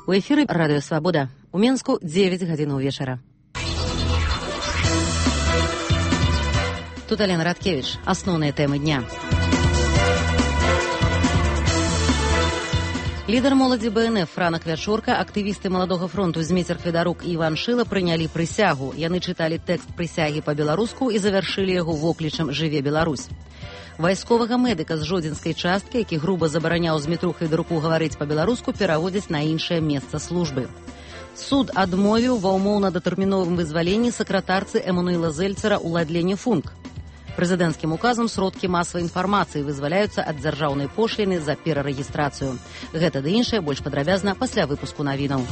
У эфіры Радыё Свабода. У Менску 9 гадзінаў вечара. Тут Алена Радкевич. Асноўныя тэмы дня. Лідар моладзі БНФ Франак Вячорка, актывісты Маладога фронту Зміцер Хведарук і Іван Шыла прынялі прысягу. Яны чыталі тэкст прысягі па-беларуску і завяршылі яго воклічам «Жыве Беларусь». Вайсковага медыка з жодзінскай часткі, які груба забараняў Змітру Хведаруку гаварыць па-беларуску, пераводзяць на іншае месца службы. Суд адмовіў ва ўмоўна-датэрміновым вызваленні сакратарцы Эмануэла Зельцера Уладлене Функ. Прэзідэнцкім указам сродкі масавай інфармацыі вызваляюцца ад дзяржаўнай пошліны за перарэгістрацыю. Гэта ды іншае больш падрабязна пасля выпуску навінаў.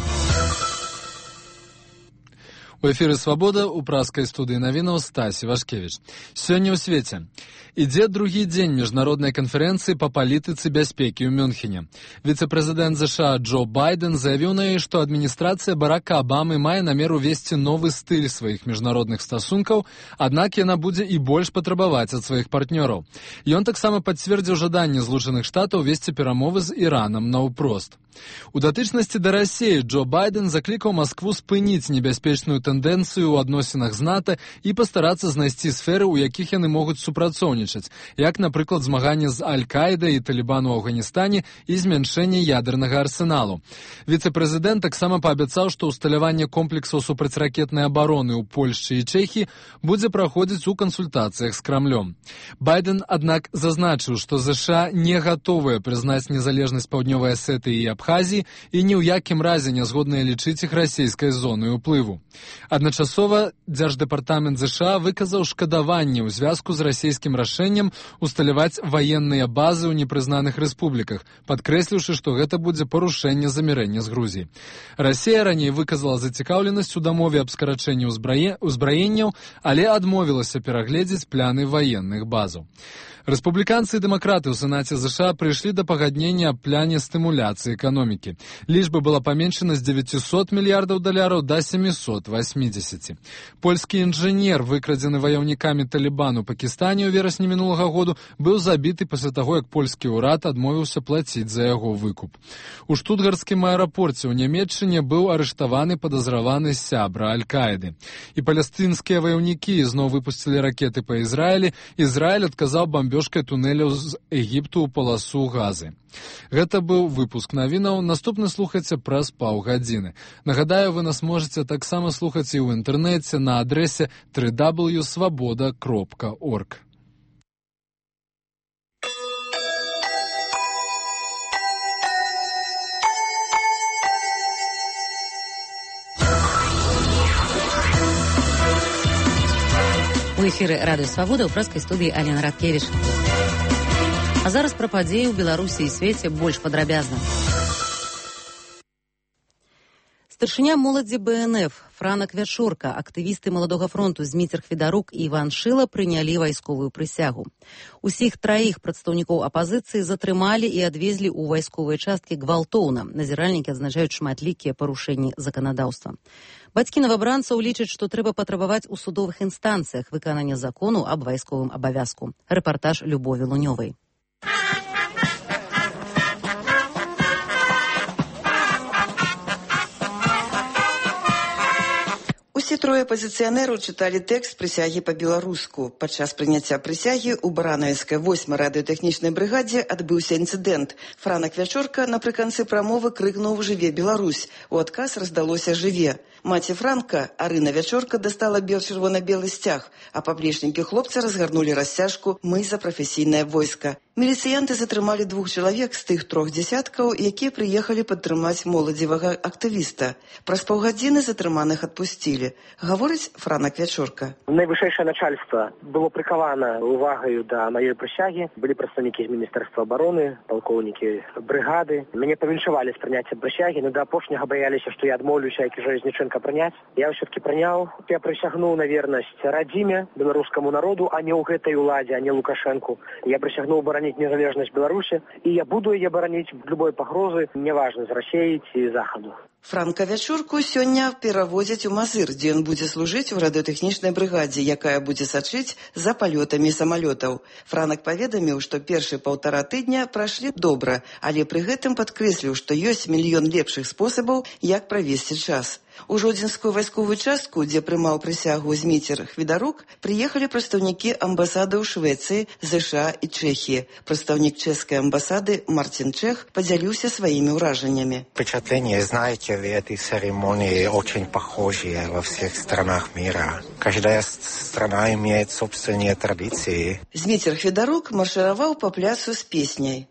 У эфіры «Свабода» у праскай студыі навінаў Стасі Вашкевіч. Сёння ў свеце ідзе другі дзень міжнароднай канферэнцыі па палітыцы бяспекі ў Мюнхене. Віцэ-прэзідэнт США Джо Байден заявіў на ёй, што адміністрацыя Барака Абамы мае намер увесці новы стыль сваіх міжнародных стасункаў, аднак яна будзе і больш патрабаваць ад сваіх партнёраў. Ён таксама пацвердзіў жаданне Злучаных Штатаў весці перамовы з Іранам наўпрост. У датычнасці да Расіі Джо Байден заклікаў Маскву спыніць небяспечную тэндэнцыю ў адносінах з НАТО і пастарацца знайсці сферы, у якіх яны могуць супрацоўнічаць, як, напрыклад, змаганне з Аль-Каідай і Талібану ў Афганістане і змяншэнне ядернага арсеналу. Віцэ-прэзідэнт таксама паабяцаў, што ўсталяванне комплексаў супрацьракетнай абароны ў Польшчы і Чэхіі будзе праходзіць у кансультацыях з Крамлём. Байден, аднак, зазначыў, што США не гатовыя прызнаць незалежнасць Паўднёвай Асетыі і Абхазіі і ні ў якім разе не згодныя лічыць іх расійскай зонай уплыву. Адначасова Дзярждэпартамент США выказаў шкадаванне ў звязку з расійскім рашэннем усталяваць ваенныя базы ў непрызнаных рэспубліках, падкрэсліўшы, што гэта будзе парушэнне замірэння з Грузіі. Расія раней выказала зацікаўленасць у дамове аб скарачэнні ўзбраенняў, але адмовілася перагледзець пляны ваенных базаў. Рэспубліканцы і дэмакраты ў Сенаце США прыйшлі да пагаднення аб пляне стымуляцыі эканомікі. Лічба была паменшана з 900 мільярдаў даляраў да 780. Польскі інжынер, выкрадзены ваяўнікамі Талібану ў Пакістане ў верасні мінулага году, быў забіты пасля таго, як польскі ўрад адмовіўся плаціць за яго выкуп. У штутгарцкім аэрапорце ў Нямецчыне быў арыштаваны падазраваны сябра Аль-Каіды. І палестынскія ваяўнікі зноў выпусцілі ракеты па Ізраілі. Ізраіль адказаў бамбёжкай тунэляў з Егіпту ў паласу Газы. Гэта быў выпуск навінаў. Наступны слухайце праз паўгадзіны. Нагадаю, вы нас можете таксама слухаць і ў інтэрнэце на адрэсе www.swaboda.org. У эфіры Радыё Свабода ў праскай студыі Алена Радкевіч. А зараз пра падзеі ў Беларусі і свеце больш падрабязна. Старшыня моладзі БНФ Франак Вячорка, актывісты Маладога фронту Зміцер Хведарук і Іван Шыла прынялі вайсковую прысягу. Усіх траіх прадстаўнікоў апазіцыі затрымалі і адвезлі ў вайсковыя часткі гвалтоўна. Назіральнікі адзначаюць шматлікія парушэнні заканадаўства. Бацькі новабранцаў лічаць, што трэба патрабаваць у судовых інстанцыях выканання закону аб вайсковым абавязку. Рэпартаж Любові Лунёвай. Усе трое апазіцыянераў чыталі тэкст прысягі па-беларуску. Падчас прыняцця прысягі ў баранавіцкай 8-й радыётэхнічнай брыгадзе адбыўся інцыдэнт. Франак Вячорка напрыканцы прамовы крыкнуў «Жыве Беларусь!». У адказ раздалося «Жыве!». Маці Франка, Арына Вячорка, дастала чырвона-белы сцяг, а паплечнікі хлопца разгарнулі расцяжку «Мы за прафесійнае войска». Міліцыянты затрымалі 2 чалавек з тых 3 дзясяткаў, якія прыехалі падтрымаць моладзевага актывіста. Праз паўгадзіны затрыманых адпусцілі. Гаворыць Франак Вячорка. Найвышэйшае начальства было прыкавана увагаю да маёй прысягі. Былі прадстаўнікі з Міністэрства абароны, палкоўнікі брыгады. Мяне павіншавалі з прыняццем прысягі, но да апошняга баяліся, што я адмоўлюся, як і Жалезніченка, прыняць. Я ўсё-таки прыняў. Я прысягнуў на вернасць радзіме, беларускаму народу, а не ў гэтай уладзе, а не Лукашэнку. Я прысягнуў бараніць незалежнасць Беларусі, і я буду яе бараніць любой пагрозы, неважна, з Расіі ці Захаду. Франка Вячурку сёння пераводзяць у Мазыр, дзе ён будзе служыць у радыётэхнічнай брыгадзе, якая будзе сачыць за палётамі самалётаў. Франак паведаміў, што першыя 1,5 тыдня прайшлі добра, але пры гэтым падкрэсліў, што ёсць мільён лепшых спосабаў, як правесці час. У Жодзінскую вайсковую частку, дзе прымаў прысягу Зміцер Хвідарук, прыехалі прадстаўнікі амбасады ў Швецыі, ЗША і Чэхіі. Прадстаўнік чэшскай амбасады Мартин Чех подзяліўся сваімі ўражаннямі. Впечатление, знаете, в этой церемонии очень похожие во всех странах мира. Каждая страна имеет собственные традиции. Зміцер Хвідарук маршыраваў па пляцу з песняй.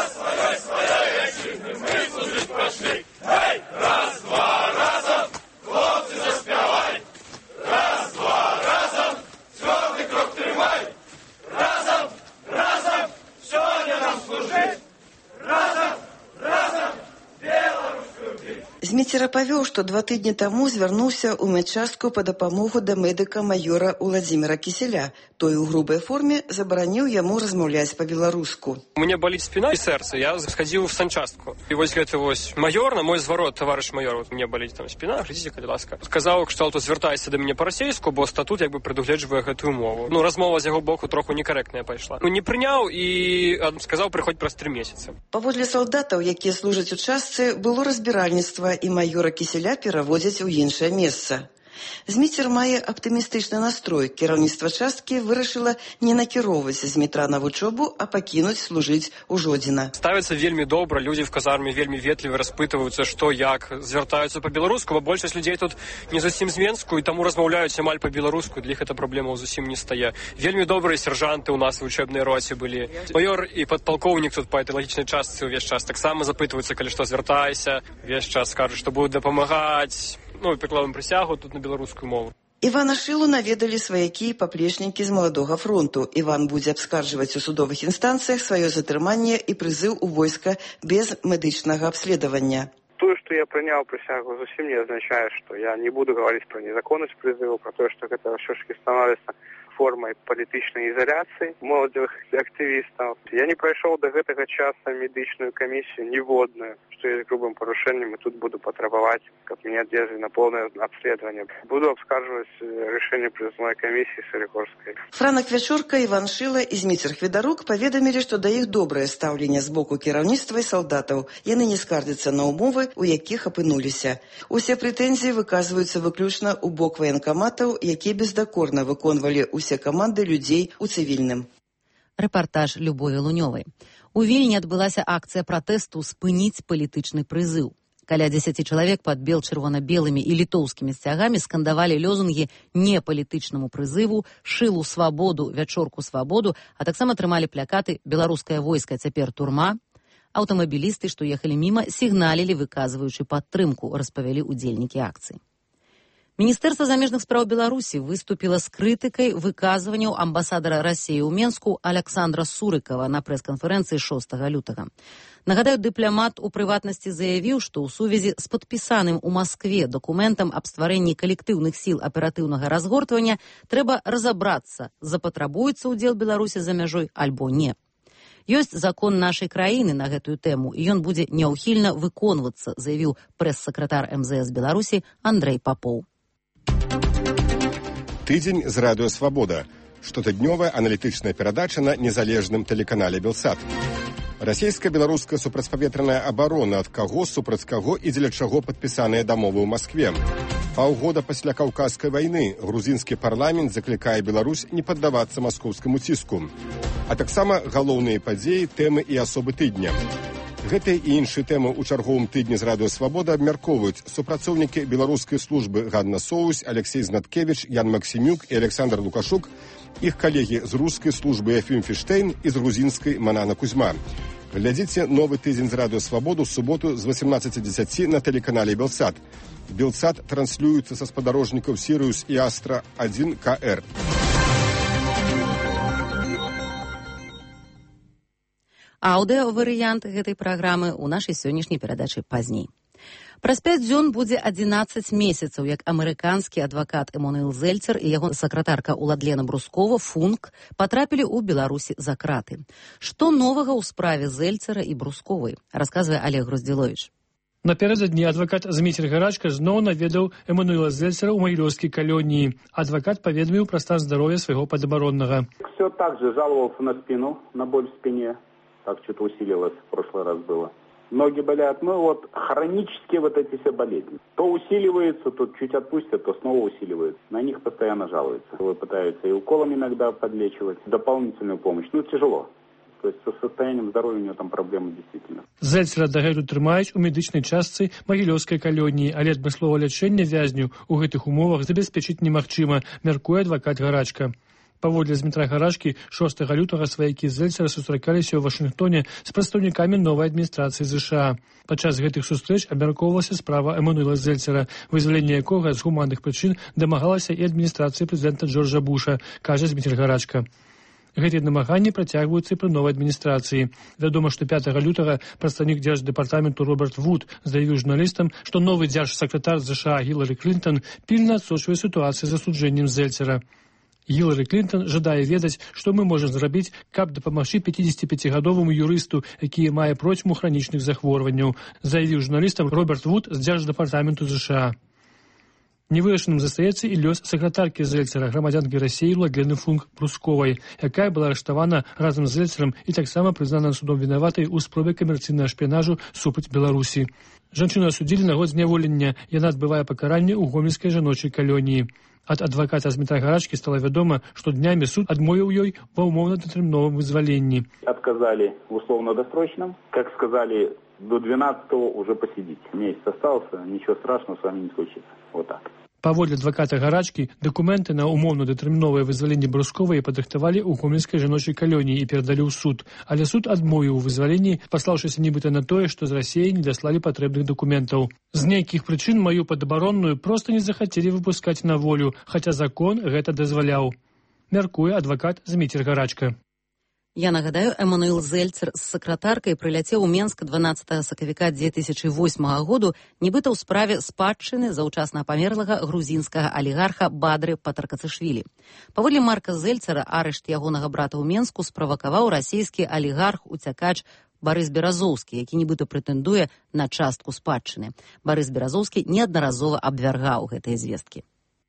Зміцер павёў, што 2 тыдні таму звярнуўся ў медчастку па дапамогу да медыка майора Уладзіміра Кіселя. Той у грубай форме забараніў яму размаўляць па-беларуску. У меня болит спина и сердце. Я сходил в санчастку. И вот это вот майор, на мой зворот, товарищ майор, вот у меня болит там спина, глядите, калі ласка. Сказав, що то звертайся до мене по-російську, бо статут якби предугледжує гэтую мову. Ну, розмова з його боку трохи некоректна пайшла. Ну, не прийняв і сказав, приходь праз 3 місяці. Паводле салдатаў, якія служаць у частцы, было разбіральніцтва і майора Кіселя пераводзяць у іншае месца. Зміцер мае аптымістычны настрой. Кіраўніцтва часткі вырашыла не накіроўваць Змітра на вучобу, а пакінуць служыць у Жодзіна. Ставяцца вельмі добра, людзі в казарме вельмі ветліва распытваюцца, што як, звяртаюцца па-беларуску, бо большасць людзей тут не зусім з Менску, і таму размаўляюць амаль па-беларуску, для іх гэта праблема зусім не стае. Вельмі добрыя сержанты ў нас у вучэбнай роце былі. Майор і падпалкоўнік тут па этэалагічнай частцы ўвесь час таксама запытваюцца, калі што звяртайся, увесь час кажуць, што будуць дапамагаць. Ну, прыкладам прысягу тут на беларускую мову. Івана Шылу наведалі сваякі і паплечнікі з Маладога фронту. Іван будзе абскарджваць у судовых інстанцыях сваё затрыманне і прызыў у войска без медычнага абследавання. То, что я принял присягу, совсем не означает, что я не буду говорить про незаконность призыва, про то, что это все-таки становится формой политичной изоляции молодых активистов. Я не пройшов до этого часа медичную комиссию ниводную, что есть грубым порушением, и тут буду потребовать от меня держи на полное обследование. Буду обскарживать решение призывной комиссии Солигорской. Франак Вячурка, Іван Шыла і Зміцер Хвідарук паведамілі, што да іх добрае стаўленне з боку кіраўніцтва і салдатаў. Яны не скардзяцца на умовы, у якіх апынуліся. Усе прэтэнзіі выказваюцца выключна ў бок ваенкаматаў, якія бездакорна выконвалі усе каманды людзей у цывільным. Рэпартаж Любові Лунёвай. У Вільні адбылася акцыя пратэсту «Спыніць палітычны прызыў». Каля 10 чалавек пад бел-чырвона-белымі і літоўскімі сцягамі скандавалі лозунгі «Не палітычнаму прызыву», «Шылу свабоду», «Вячорку свабоду», а таксама трымалі плякаты «Беларускае войска цяпер турма». Аўтамабілісты, што ехалі міма, сігналілі, выказваючы падтрымку, распавялі ўдзельнікі акцыі. Міністэрства замежных спраў Беларусі выступіла з крытыкай выказванняў амбасадара Расіі ў Менску Александра Сурыкава на прэс-канферэнцыі 6 лютага. Нагадаю, дыпламат у прыватнасці заявіў, што ў сувязі з падпісаным у Маскве дакументам аб стварэнні калектыўных сіл аператыўнага разгортвання трэба разабрацца, запатрабуецца ўдзел Беларусі за мяжой альбо не. Ёсць закон нашай краіны на гэтую тэму, і ён будзе няўхільна выконвацца, заявіў прэс-сакратар МЗС Беларусі Андрэй Папоў. Тыдзень з радыё «Свабода». Штотыднёвая аналітычная перадача на незалежным тэлеканале «Белсат». Расійска-беларуская супрацьпаветраная абарона, ад каго, супраць каго і дзеля чаго падпісаныя дамовы ў Маскве. Паўгода пасля Каўказскай вайны грузінскі парламент заклікае Беларусь не паддавацца маскоўскаму ціску. А таксама галоўныя падзеі, тэмы і асобы тыдня. Гэтыя і іншыя тэмы ў чарговым тыдні з радыё «Свабода» абмяркоўваюць супрацоўнікі беларускай службы Ганна Соусь, Алексей Знаткевіч, Ян Максімюк і Александр Лукашук, іх калегі з рускай службы Ефім Фіштейн і з грузінскай Манана Кузьма. Глядзіце новы тыдзень з радыё «Свабоду» ў суботу з 18:10 на тэлеканале «Белсат». «Белсат» транслюецца са спадарожнікаў «Сіриус» і «Астра» 1 КР. Аўдыёварыянт гэтай праграмы ў нашай сённяшняй перадачы пазней. Праз 5 дзён будзе 11 месяцаў, як амерыканскі адвакат Эмануэл Зельцер і яго сакратарка Уладлена Брускова, Функ, патрапілі ў Беларусі за краты. Што новага ў справе Зельцера і Брусковай, расказвае Олег Груздзіловіч. Наперададні адвакат Зміцер Гарачка зноў наведаў Эммануэла Зельцера ў магілёўскай калоніі. Адвакат паведаміў пра стан здароўя свайго падабароннага. Все так же жаловался на спину, на боль в спине. Так что-то усилилось, в прошлый раз было. Ноги болят, хронические эти все болезни. То усиливается, то чуть отпустят, то снова усиливается. На них постоянно жалуются. Пытаются и уколами иногда подлечивать, дополнительную помощь. Тяжело. То есть со состоянием здоровья у него там проблемы действительно. Зельцера дагэтуль трымаюць у медычнай частцы магілёўскай калоніі, але адмысловае лячэнне вязню ў гэтых умовах забяспечыць немагчыма, мяркуе адвакат Гарачка. Паводле Змітра Гарачкі, 6 лютага сваякі Зельцера сустракаліся ў Вашынгтоне з прадстаўнікамі новай адміністрацыі ЗША. Падчас гэтых сустрэч абмяркоўвалася справа Эммануэла Зельцера, вызваленне якога з гуманных прычын дамагалася і адміністрацыя прэзідэнта Джорджа Буша, кажа Змітр Гарачка. Гэтыя намаганні працягваюцца пры новай адміністрацыі. Вядома, што 5 лютага прадстаўнік дзярждэпартаменту Роберт Вуд заявіў журналістам, што новы дзяржсакратар ЗША Гілары Клінтон пільна адсочвае сітуацыю з асуджэннем Зельцера. Гілары Клінтон жадае ведаць, што мы можам зрабіць, каб дапамагчы 55-гадоваму юрысту, які мае процьму хранічных захворванняў, заявіў журналістам Роберт Вуд з дзярждэпартаменту ЗША. Невырашаным застаецца і лёс сакратаркі Зельцера, грамадзянкі Расіі Владлены Функ-Прусковай, якая была арыштавана разам з Зельцерам і таксама прызнана судом вінаватай у спробе камерцыйнага шпіянажу супраць Беларусі. Жанчыну асудзілі на год зняволення, яна адбывае пакаранне ў гомельскай жаночай калоніі. Ад адваката Змітра Гарачкі стала вядома, што днямі суд адмовіў ёй ва ўмоўна-датэрміновым вызваленні. Отказали в условно-досрочном, как сказали, до 12-го уже посидите. Месяц остался, ничего страшного с вами не случится. Вот так. Паводле адваката Гарачкі, дакументы на умоўна-датэрміновае вызваленне Брусковай падрыхтавалі ў гомельскай жаночай калоніі і перадалі ў суд. Але суд адмовіў у вызваленні, паслаўшыся нібыта на тое, што з Расіі не даслалі патрэбных дакументаў. З нейкіх прычын маю падабаронную проста не захацелі выпускаць на волю, хаця закон гэта дазваляў. Мяркуе адвакат Зміцер Гарачка. Я нагадаю, Эммануэл Зельцер з сакратаркай прыляцеў у Менск 12 сакавіка 2008 году, нібыта ў справе спадчыны заўчасна памерлага грузінскага алігарха Бадры Патаркацышвілі. Паводле Марка Зельцера, арышт ягонага брата ў Менску справакаваў расійскі алігарх-уцякач Барыс Беразоўскі, які нібыта прэтэндуе на частку спадчыны. Барыс Беразоўскі неаднаразова абвяргаў гэтыя звесткі.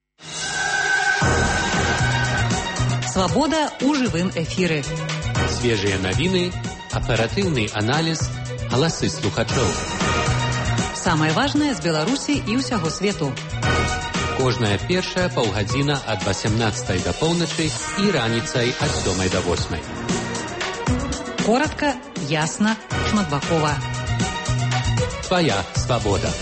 Свабода ў жывым эфіры. Свежие новины, оперативный анализ, голосы слухачоў. Самое важное з Беларусі і ўсяго свету. Кожная першая паўгадзіна ад 18 до поўначы і раніцай ад 7 до 8. Коротко, ясно, шматбакова. Твоя свабода.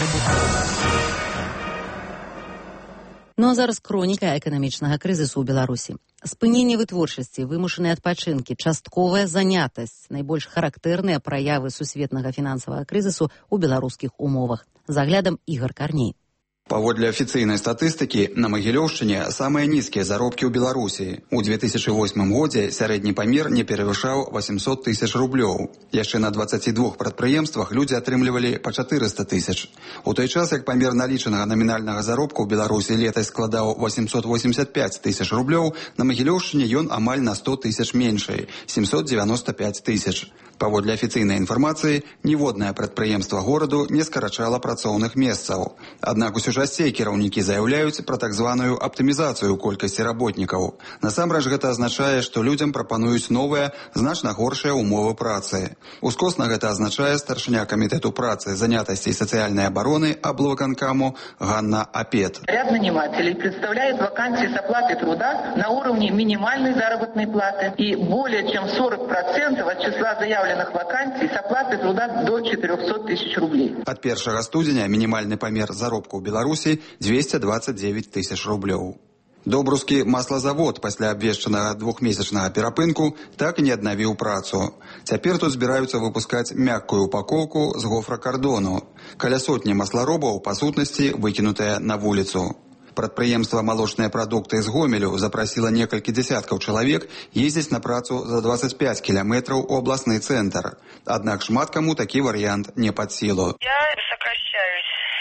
Ну а зараз хроніка эканамічнага крызісу ў Беларусі. Спыненне вытворчасці, вымушаныя адпачынкі, частковая занятасць – найбольш характэрныя праявы сусветнага фінансавага крызісу ў беларускіх умовах. З аглядам Ігор Карней. Паводле афіцыйнай статыстыкі, на Магілёўшчыне самыя нізкія заробкі ў Беларусі. У 2008 годзе сярэдні памер не перавышаў 800 тысяч рублёў. Яшчэ на 22 прадпрыемствах людзі атрымлівалі па 400 тысяч. У той час, як памер налічанага намінальнага заробку ў Беларусі летась складаў 885 тысяч рублёў, на Магілёўшчыне ён амаль на 100 тысяч меншай – 795 тысяч. Паводле афіцыйнай інфармацыі, ніводнае прадпрыемства гораду не скарачала працоўных месцаў. Аднак усё часцей кіраўнікі заяўляюць пра так званую аптымізацыю колькасці работнікаў. Насамрэч гэта азначае, што людзям прапануюць новыя, значна горшыя умовы працы. Ускосна гэта азначае старшыня камітэту працы, занятасці і сацыяльнай абароны аблвыканкаму Ганна Апет. Ряд нанимателей представляет вакансии с оплатой труда на уровне минимальной заработной платы и более чем 40% от числа заявленных вакансий с оплатой труда до 400 тысяч рублей. Ад 1 студзеня мінімальны памер заробку ў Беларусі 229 тысяч рублёў. Добрускі маслазавод пасля абвешчанага двухмесячнага перапынку так і не аднавіў працу. Цяпер тут збіраюцца выпускаць мяккую упакоўку з гофракардону. Каля сотні масларобаў, па сутнасці, выкінутыя на вуліцу. Прадпрыемства «Малочныя прадукты» з Гомелю запрасіла некалькі дзясяткаў чалавек ездзіць на працу за 25 кіламетраў у абласны цэнтр. Аднак шмат каму такі варыянт не пад сілу. Я сокращаюсь.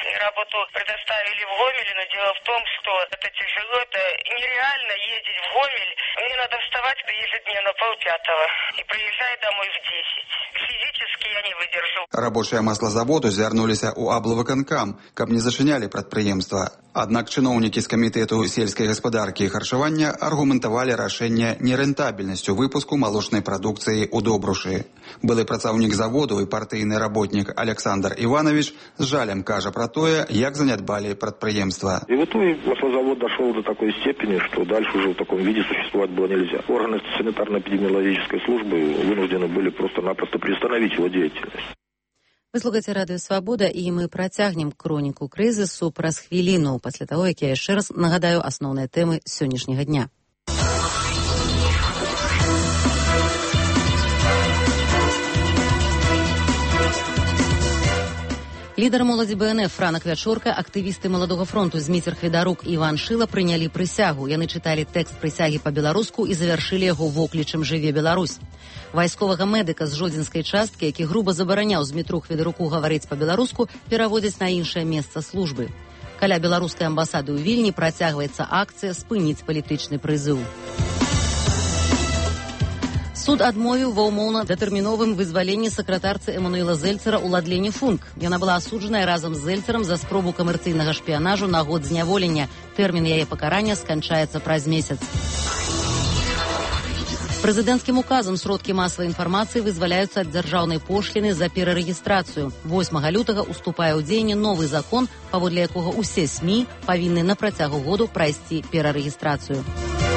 работу предоставили в Гомеле, но дело в том, что это тяжело, это нереально ездить в Гомель. Мне надо вставать ежедневно 4:30 и приезжать домой в 10. Физически я не выдержу. Рабочие маслозаводу звярнуліся ў аблвыканкам, каб не зачынялі прадпрыемства. Аднак чыноўнікі з камітэту сельскай гаспадаркі і харчавання аргументавалі рашэнне нерэнтабельнасцю выпуску малочнай прадукцыі ў Добрушы. Былы працаўнік заводу і партыйны работнік Александр Иванович з жалем кажа пра тое, як занядбалі прадпрыемства. И в итоге маслозавод дошел до такой степени, что дальше уже в таком виде существовать было нельзя. Органы санитарно-эпидемиологической службы вынуждены были просто-напросто приостановить его деятельность. Вы слухаеце радыё Свабода, і мы працягнем хроніку крызісу праз хвіліну, пасля таго, як я яшчэ раз нагадаю асноўныя тэмы сённяшняга дня. Лідар моладзі БНФ Франак Вячорка, актывісты Маладога фронту Зміцер Хведарук і Іван Шыла прынялі прысягу. Яны чыталі тэкст прысягі па-беларуску і завяршылі яго воклічам «Жыве Беларусь». Вайсковага медыка з жодзінскай часткі, які груба забараняў Змітру Хведаруку гаварыць па-беларуску, пераводзяць на іншае месца службы. Каля беларускай амбасады ў Вільні працягваецца акцыя «Спыніць палітычны прызыў». Суд адмовіў ва ўмоўна датэрміновым вызваленні сакратарцы Эмануэла Зельцера Уладлене Функ. Яна была асуджаная разам з Зельцерам за спробу камерцыйнага шпіянажу на год зняволення. Тэрмін яе пакарання сканчаецца праз месяц. Прэзідэнцкім указам сродкі масавай інфармацыі вызваляюцца ад дзяржаўнай пошліны за перарэгістрацыю. 8 лютага уступае ў дзеянне новы закон, паводле якога ўсе СМІ павінны на працягу году прайсці перарэгістрацыю.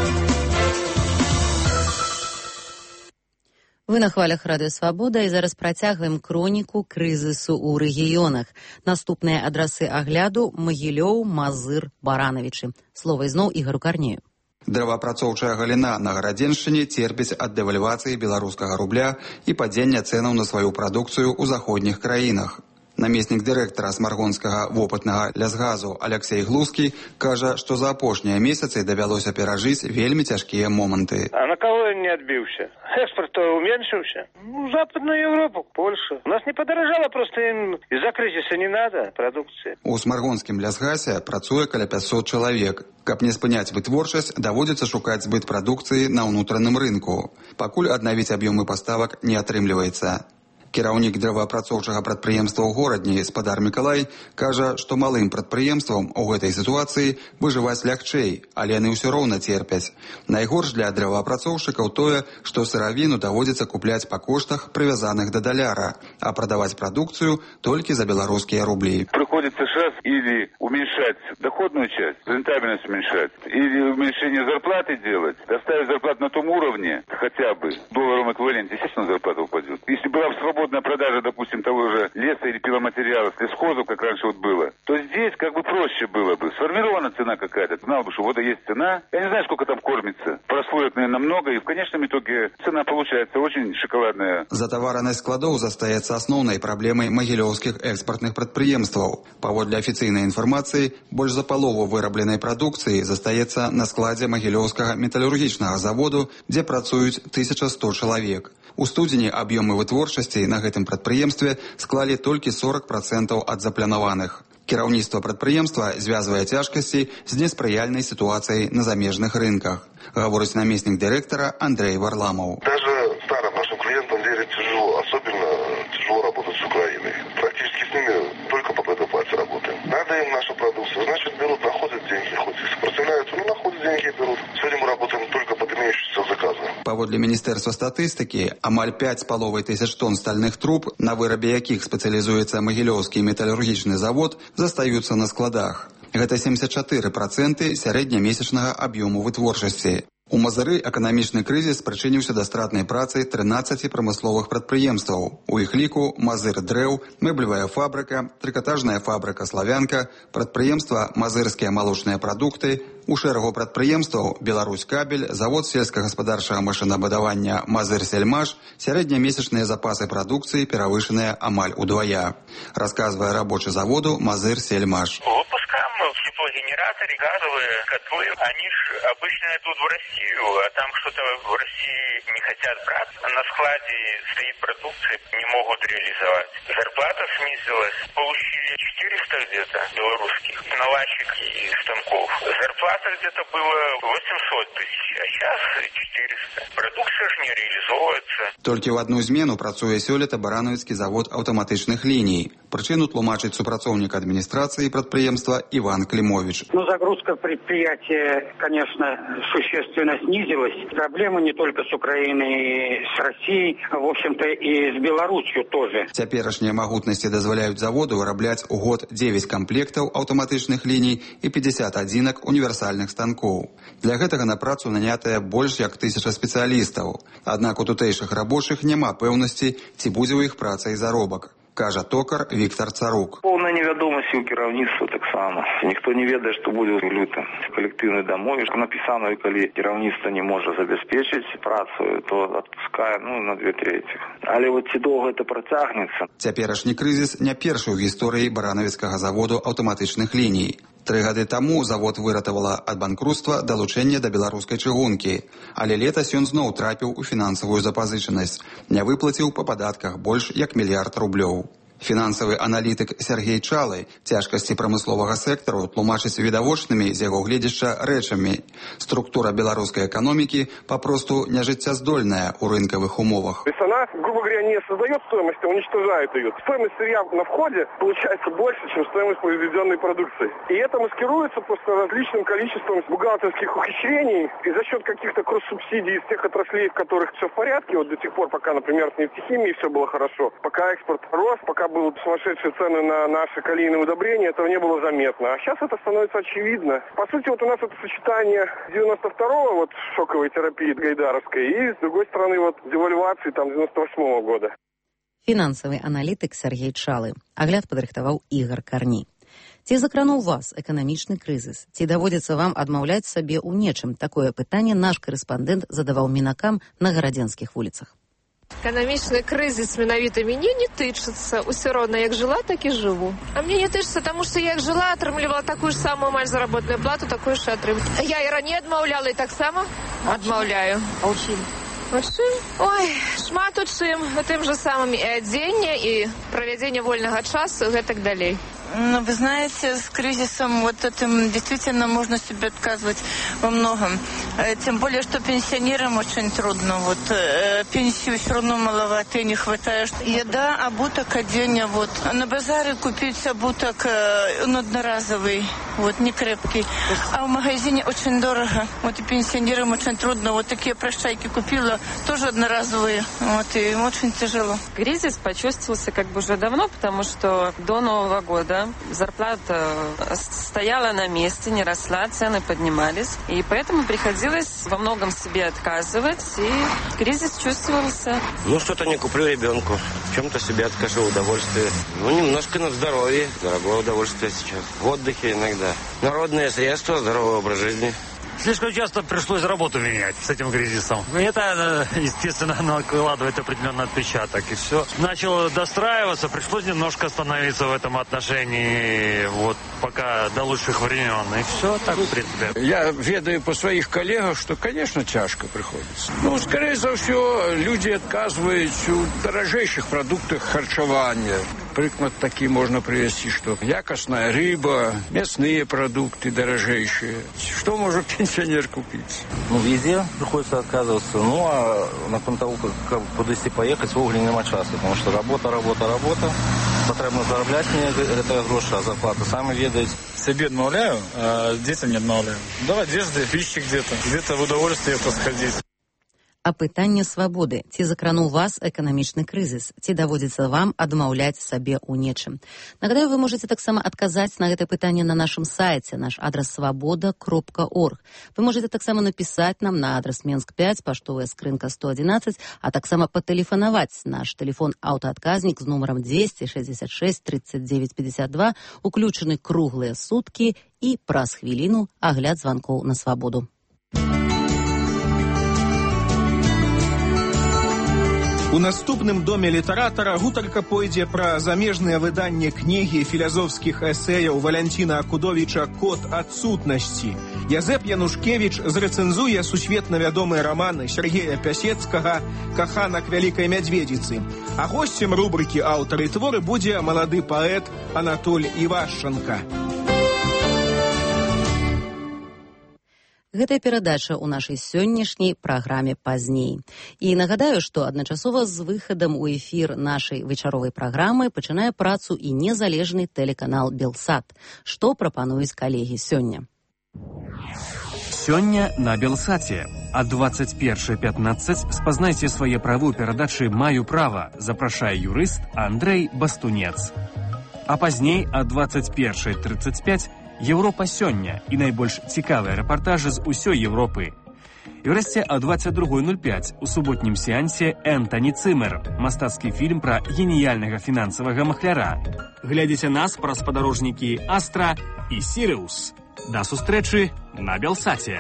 Вы на хвалях радыё Свабода і зараз працягваем хроніку крызісу ў рэгіёнах. Наступныя адрасы агляду Магілёў, Мазыр, Баранавічы. Слова ізноў Ігару Карнею. Дрэваапрацоўчая галіна на Гарадзеншчыне церпіць ад дэвальвацыі беларускага рубля і падзення цэнаў на сваю прадукцыю ў заходніх краінах. Намеснік дырэктара смаргонскага вопытнага лясгазу Алексей Глузкі кажа, што за апошнія месяцы давялося перажыць вельмі цяжкія моманты. А на кого он не отбился? Экспорт уменьшился. Западную Европу, Польшу. У нас не подорожало, просто им из-за кризиса не надо продукции. У смаргонскім лясгасе працуе каля 500 чалавек. Каб не спыняць вытворчасць, даводзіцца шукаць збыт прадукцыі на ўнутраным рынку. Пакуль аднавіць аб'ёмы паставак не атрымліваецца. Кіраўнік дрэваапрацоўчага прадпрыемства ў горадні спадар Мікалай кажа, што малым прадпрыемствам у гэтай сітуацыі выжываць лягчэй, але яны ўсё роўна церпяць. Найгорш для дрэваапрацоўшчыкаў тое, што сыравіну даводзіцца купляць па коштах, прывязаных да даляра, а прадаваць прадукцыю толькі за беларускія рублі. Приходится сейчас или уменьшать доходную часть, рентабельность уменьшать, или уменьшение зарплаты делать, доставить зарплату на том уровне, хотя бы в долларовом эквиваленте, естественно, зарплата упадет. Если была бы свободная продажа, допустим, того же леса или пиломатериалов, лесхозов, как раньше вот было, то здесь как бы проще было бы. Сформирована цена какая-то, знал бы, что вот есть цена. Я не знаю, сколько там кормится. Прослоек, наверное, много, и в конечном итоге цена получается очень шоколадная. Затаваранасць складоў застаецца асноўнай праблемай магілёўскіх экспартных прадпрыемстваў. Паводле афіцыйнай інфармацыі, больш за палову вырабленай прадукцыі застаецца на складзе магілёўскага металургічнага заводу, дзе працуюць 1100 чалавек. У студзені аб'ёмы вытворчасці на гэтым прадпрыемстве склалі толькі 40% ад запланаваных. Кіраўніцтва прадпрыемства звязвае цяжкасці з неспрыяльнай сітуацыяй на замежных рынках, гаворыць намеснік дырэктара Андрей Варламов. Даже старым нашим клиентам верить тяжело, особенно тяжело работать с Украиной. Практически с ними только по предоплате работаем. Надо им нашу продукцию, значит берут, находят деньги, хоть и сопротивляются, но находят деньги и берут. Сегодня мы работаем только под имеющиеся заказы. Паводле Міністэрства статыстыкі, амаль 5,5 тысяч тонн стальных труб, на вырабе якіх спецыялізуецца Магілёўскі металургічны завод, застаюцца на складах. Гэта 74% сярэднямесячнага аб'ёму вытворчасці. У Мазыры эканамічны крызіс прычыніўся да стратнай працы 13 прамысловых прадпрыемстваў. У іх ліку Мазыр дрэў, мэблевая фабрыка, трыкатажная фабрыка Славянка, прадпрыемства Мазырскія малочныя прадукты, у шэрагу прадпрыемстваў Беларусь кабель, завод сельскагаспадарчага машынабудавання Мазыр Сельмаш, сярэднямесячныя запасы прадукцыі перавышаныя амаль удвая. Расказвае рабочы заводу Мазыр Сельмаш. Выпускаем мы в теплых Парогенераторы, газовые котлы, они же обычно идут в Россию, а там что-то в России не хотят брать. На складе стоит продукция, не могут реализовать. Зарплата снизилась, получили 400 где-то белорусских наладчик и станков. Зарплата где-то была 800 тысяч, а сейчас 400. Продукция же не реализовывается. Толькі ў адну змену працуе сёлета Барановіцкі завод аўтаматычных ліній. Прычыну тлумачыць супрацоўнік адміністрацыі прадпрыемства Иван Климович. Загрузка предприятия, конечно, существенно снизилась. Проблемы не только с Украиной, с Россией, в общем-то и с Беларусью тоже. Цяперашнія магутнасці дазваляюць заводу вырабляць у год 9 камплектаў аўтаматычных ліній і 50 адзінак універсальных станкоў. Для гэтага на працу нанятыя больш як 1000 спецыялістаў. Аднак у тутэйшых рабочых няма пэўнасці, ці будзе ў іх праца і заробак, кажа токар Віктор Царук. Поўная невядомасць у кіраўніцтва таксама. Ніхто не ведае, што будзе ў лютым. Калектыўны дамове напісана, калі кіраўніцтва не можа забяспечыць працу, то адпускае на 2/3. Але ці доўга гэта працягнецца? Цяперашні крызіс не першы ў гісторыі Барановіцкага заводу аўтаматычных ліній. 3 гады таму завод выратавала ад банкруцтва далучэнне да беларускай чыгункі, але летась ён зноў трапіў у фінансавую запазычанасць, не выплаціў па падатках больш як 1 мільярд рублёў. Фінансавы аналітык Сергей Чалы цяжкасці прамысловага сектару тлумачыць відавочнымі з яго гледзяшча рэчамі. Структура беларускай эканомікі папросту нежыццяздольная ў рынкавых умовах. Она, грубо говоря, не создает стоимость, а уничтожает ее. Стоимость сырья на входе получается больше, чем стоимость произведенной продукции. И это маскируется просто различным количеством бухгалтерских ухищрений и за счет каких-то кросс-субсидий из тех отраслей, в которых все в порядке. Вот до сих пор, пока, например, с нефтехимией все было хорошо, пока экспорт рос, пока будут сумасшедшие цены на наши калийные удобрения, этого не было заметно. А сейчас это становится очевидно. По сути, вот у нас это сочетание 92-го, шоковой терапии гайдаровской, и с другой стороны, девальвации 98-го года. Фінансавы аналітык Сергей Чалы. Агляд падрыхтаваў Ігор Карні. Ці закрануў вас эканамічны крызіс? Ці даводзіцца вам адмаўляць сабе ў нечым? Такое пытанне наш корэспандэнт задаваў мінакам на гарадзенскіх вуліцах. Эканамічны крызіс менавіта мяне не тычыцца. Усё роўна, як жыла, так і жыву. А мне не тычыцца, таму што як жыла, атрымлівала такую ж самую амаль заработную плату, такую ж атрымлівала. Я і раней адмаўляла, і таксама адмаўляю. А ў чым? У чым? Ой, шмат у чым. У тым же самым і адзенне, і правядзенне вольнага часу, і гэтак далей. Ну, вы знаете, с кризисом вот этим действительно можно себе отказывать во многом. Тем более, что пенсионерам очень трудно. Вот пенсию все равно маловато и не хватает. Еда, обуток, оденье. Вот. А на базаре купить обуток одноразовый, вот, не крепкий. А в магазине очень дорого. Вот и пенсионерам очень трудно. Вот такие прощайки купила, тоже одноразовые. Вот, и им очень тяжело. Кризис почувствовался как бы уже давно, потому что до Нового года зарплата стояла на месте, не росла, цены поднимались. И поэтому приходилось во многом себе отказывать, и кризис чувствовался. Что-то не куплю ребенку, в чем-то себе откажу удовольствие. Немножко на здоровье, дорогое удовольствие сейчас. В отдыхе иногда. Народные средства, здоровый образ жизни. Слишком часто пришлось работу менять с этим кризисом. Это, естественно, накладывает определенный отпечаток. И все. Начал достраиваться, пришлось немножко остановиться в этом отношении, вот пока до лучших времен. И все так, в принципе. Я ведаю по своих коллегах, что, конечно, тяжко приходится. Скорее за все, люди отказываются в дорожайших продуктах харчевания. Приклад такие можно привести, что якостная рыба, мясные продукты дорожайшие. Что может пенсионер купить? Везде приходится отказываться. А на того, как куда-то поехать, в угле нема часу. Потому что работа. Потрібно заробляти мені це гроші, а зарплата самі ведають. Себе отмовляю, а детям не отмовляю. Да, в одежде, пищи где-то в удовольствие посходить. А пытанне свабоды. Ці закрануў вас эканамічны крызіс? Ці даводзіцца вам адмаўляць сабе ў нечым? Нагадаю, вы можете таксама адказаць на гэта пытанне на нашым сайце. Наш адрас свабода.орг. Вы можете таксама напісаць нам на адрас Менск 5, паштовая скрынка 111, а таксама патэлефанаваць. Наш тэлефон аўтаадказнік з нумарам 266 39 52, уключаны круглыя суткі і праз хвіліну агляд званкоў на свабоду. У наступным доме літаратара гутарка пойдзе пра замежныя выданні кнігі філазофскіх эсэяў Валянціна Акудовіча «Код адсутнасці». Язэп Янушкевіч зрэцэнзуе сусветна вядомыя раманы Сергея Пясецкага «Каханак вялікай мядзведзіцы». А госцем рубрыкі «Аўтары творы» будзе малады паэт Анатоль Івашчанка. Гэтая перадача ў нашай сённяшняй праграме пазней. І нагадаю, што адначасова з выхадам у эфір нашай вечаровай праграмы пачынае працу і незалежны тэлеканал «Белсат». Што прапануюць калегі сёння? Сёння на Белсаце. А 21:15 спазнайце свае правы ў перадачы «Маю права», запрашае юрыст Андрэй Бастунец. А пазней а 21:35 Европа сёння і найбольш цікавыя рэпартажы з усёй Европы. І ўрэшце а 22:05 у суботнім сеансе Энтані Цымер, мастацкі фільм пра геніяльнага фінансавага махляра. Глядзіце нас праз спадарожнікі Астра і Сірыус. Да сустрэчы на Белсаце.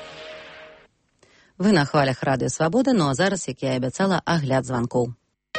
Вы на хвалях Радыё Свабода, ну а зараз, як я і абяцала, агляд званкоў.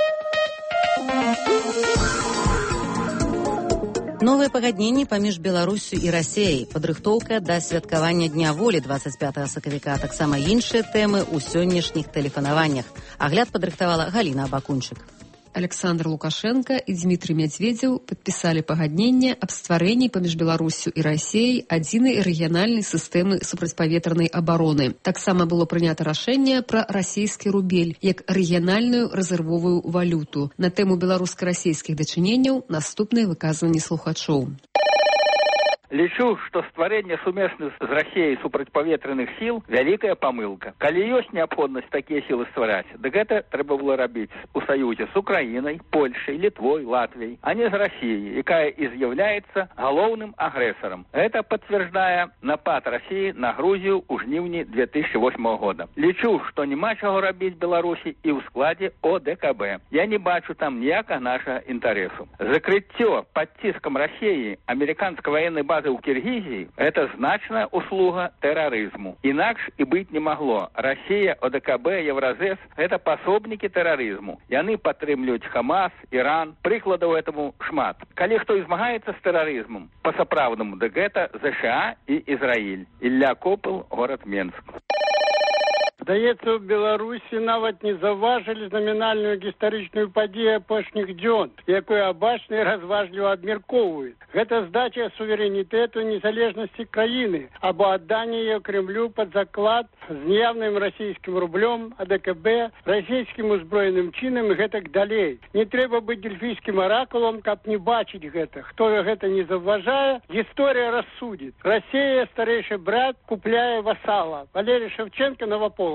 Новыя пагадненні паміж Беларусю і Расіяй, падрыхтоўка да святкавання Дня волі 25 сакавіка, а таксама іншыя тэмы ў сённяшніх тэлефанаваннях. Агляд падрыхтавала Галіна Абакунчык. Александр Лукашенко и Дмитрий Медведев подписали погоднение об стварении паміж Беларусью и Россией адзінай рэгіянальнай сістэмы супрацьпаветранай обороны. Таксама было прынята рашэнне пра расійскі рубель як рэгіянальную рэзервовую валюту. На тэму беларуска-расійскіх дачыненняў наступныя выказванні слухачоў. Лічу, што стварэнне сумесных з Расіяй супрацьпаветраных сіл вялікая памылка. Калі ёсць неабходнасць такія сілы ствараць, дык гэта трэба было рабіць у саюзе з Украінай, Польшай, Літвой, Латвіяй, а не з Расіяй, якая і з'яўляецца галоўным агрэсарам. Гэта пацвярджае напад Расіі на Грузію ў жніўні 2008 года. Лічу, што няма чаго рабіць Беларусі і ў складзе ОДКБ. Я не бачу там ніякага нашага інтарэсу. Закрыццё пад ціскам Расіі амерыканскай ваеннай базы у Киргизии – это значная услуга терроризму. Инакш и быть не могло. Россия, ОДКБ, Евразес – это пособники терроризму. Яны падтрымліваюць Хамас, Иран. Прыкладаў этому шмат. Калі хто змагаецца з тэрарызмам па-сапраўднаму, дык гэта ЗША і Ізраіль. Ілля Копыл, город Менск. Здаецца, у Беларусі нават не заўважылі намінальную гістарычную падзею апошніх дзён, якую абачна і разважліва абмяркоўваюць. Гэта здача суверэнітэту незалежнасці краіны або адданне яе Крэмлю пад заклад з неяўным расійскім рублём, АДКБ, расійскім узброеным чынам і гэтак далей. Не трэба быць дельфійскім аракулам, каб не бачыць гэта. Хто гэта не заўважае, гісторыя рассудзіць. Расія, старэйшы брат, купляе васала. Валерий Шевченко, Новополоцк.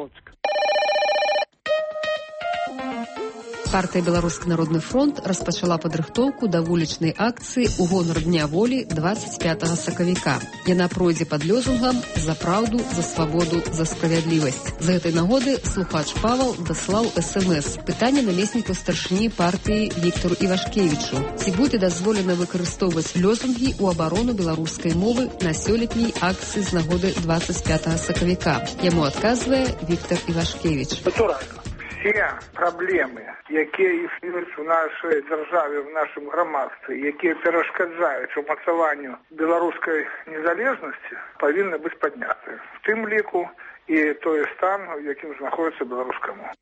Партия «Белорусский народный фронт» распачала падрыхтоўку да вулічнай акцыі ў гонар Дня волі 25 сакавіка. Яна пройдзе пад лёзунгам «За праўду, за свабоду, за справядлівасць». З гэтай нагоды слухач Павал даслаў СМС. Пытанне намесніку старшыні партыі Віктару Івашкевічу. Ці будзе дазволена выкарыстоўваць лёзунгі ў абарону беларускай мовы на сёлетняй акцыі з нагоды 25 сакавіка. Яму адказвае Віктар Івашкевіч. Все праблемы, якія існуюць у нашай дзяржаве, в нашым грамадстве, якія перашкаджаюць умацаванню беларускай незалежнасці, павінны быць паднятыя. В тым ліку і той стан, у якім знаходіцца беларуская мова.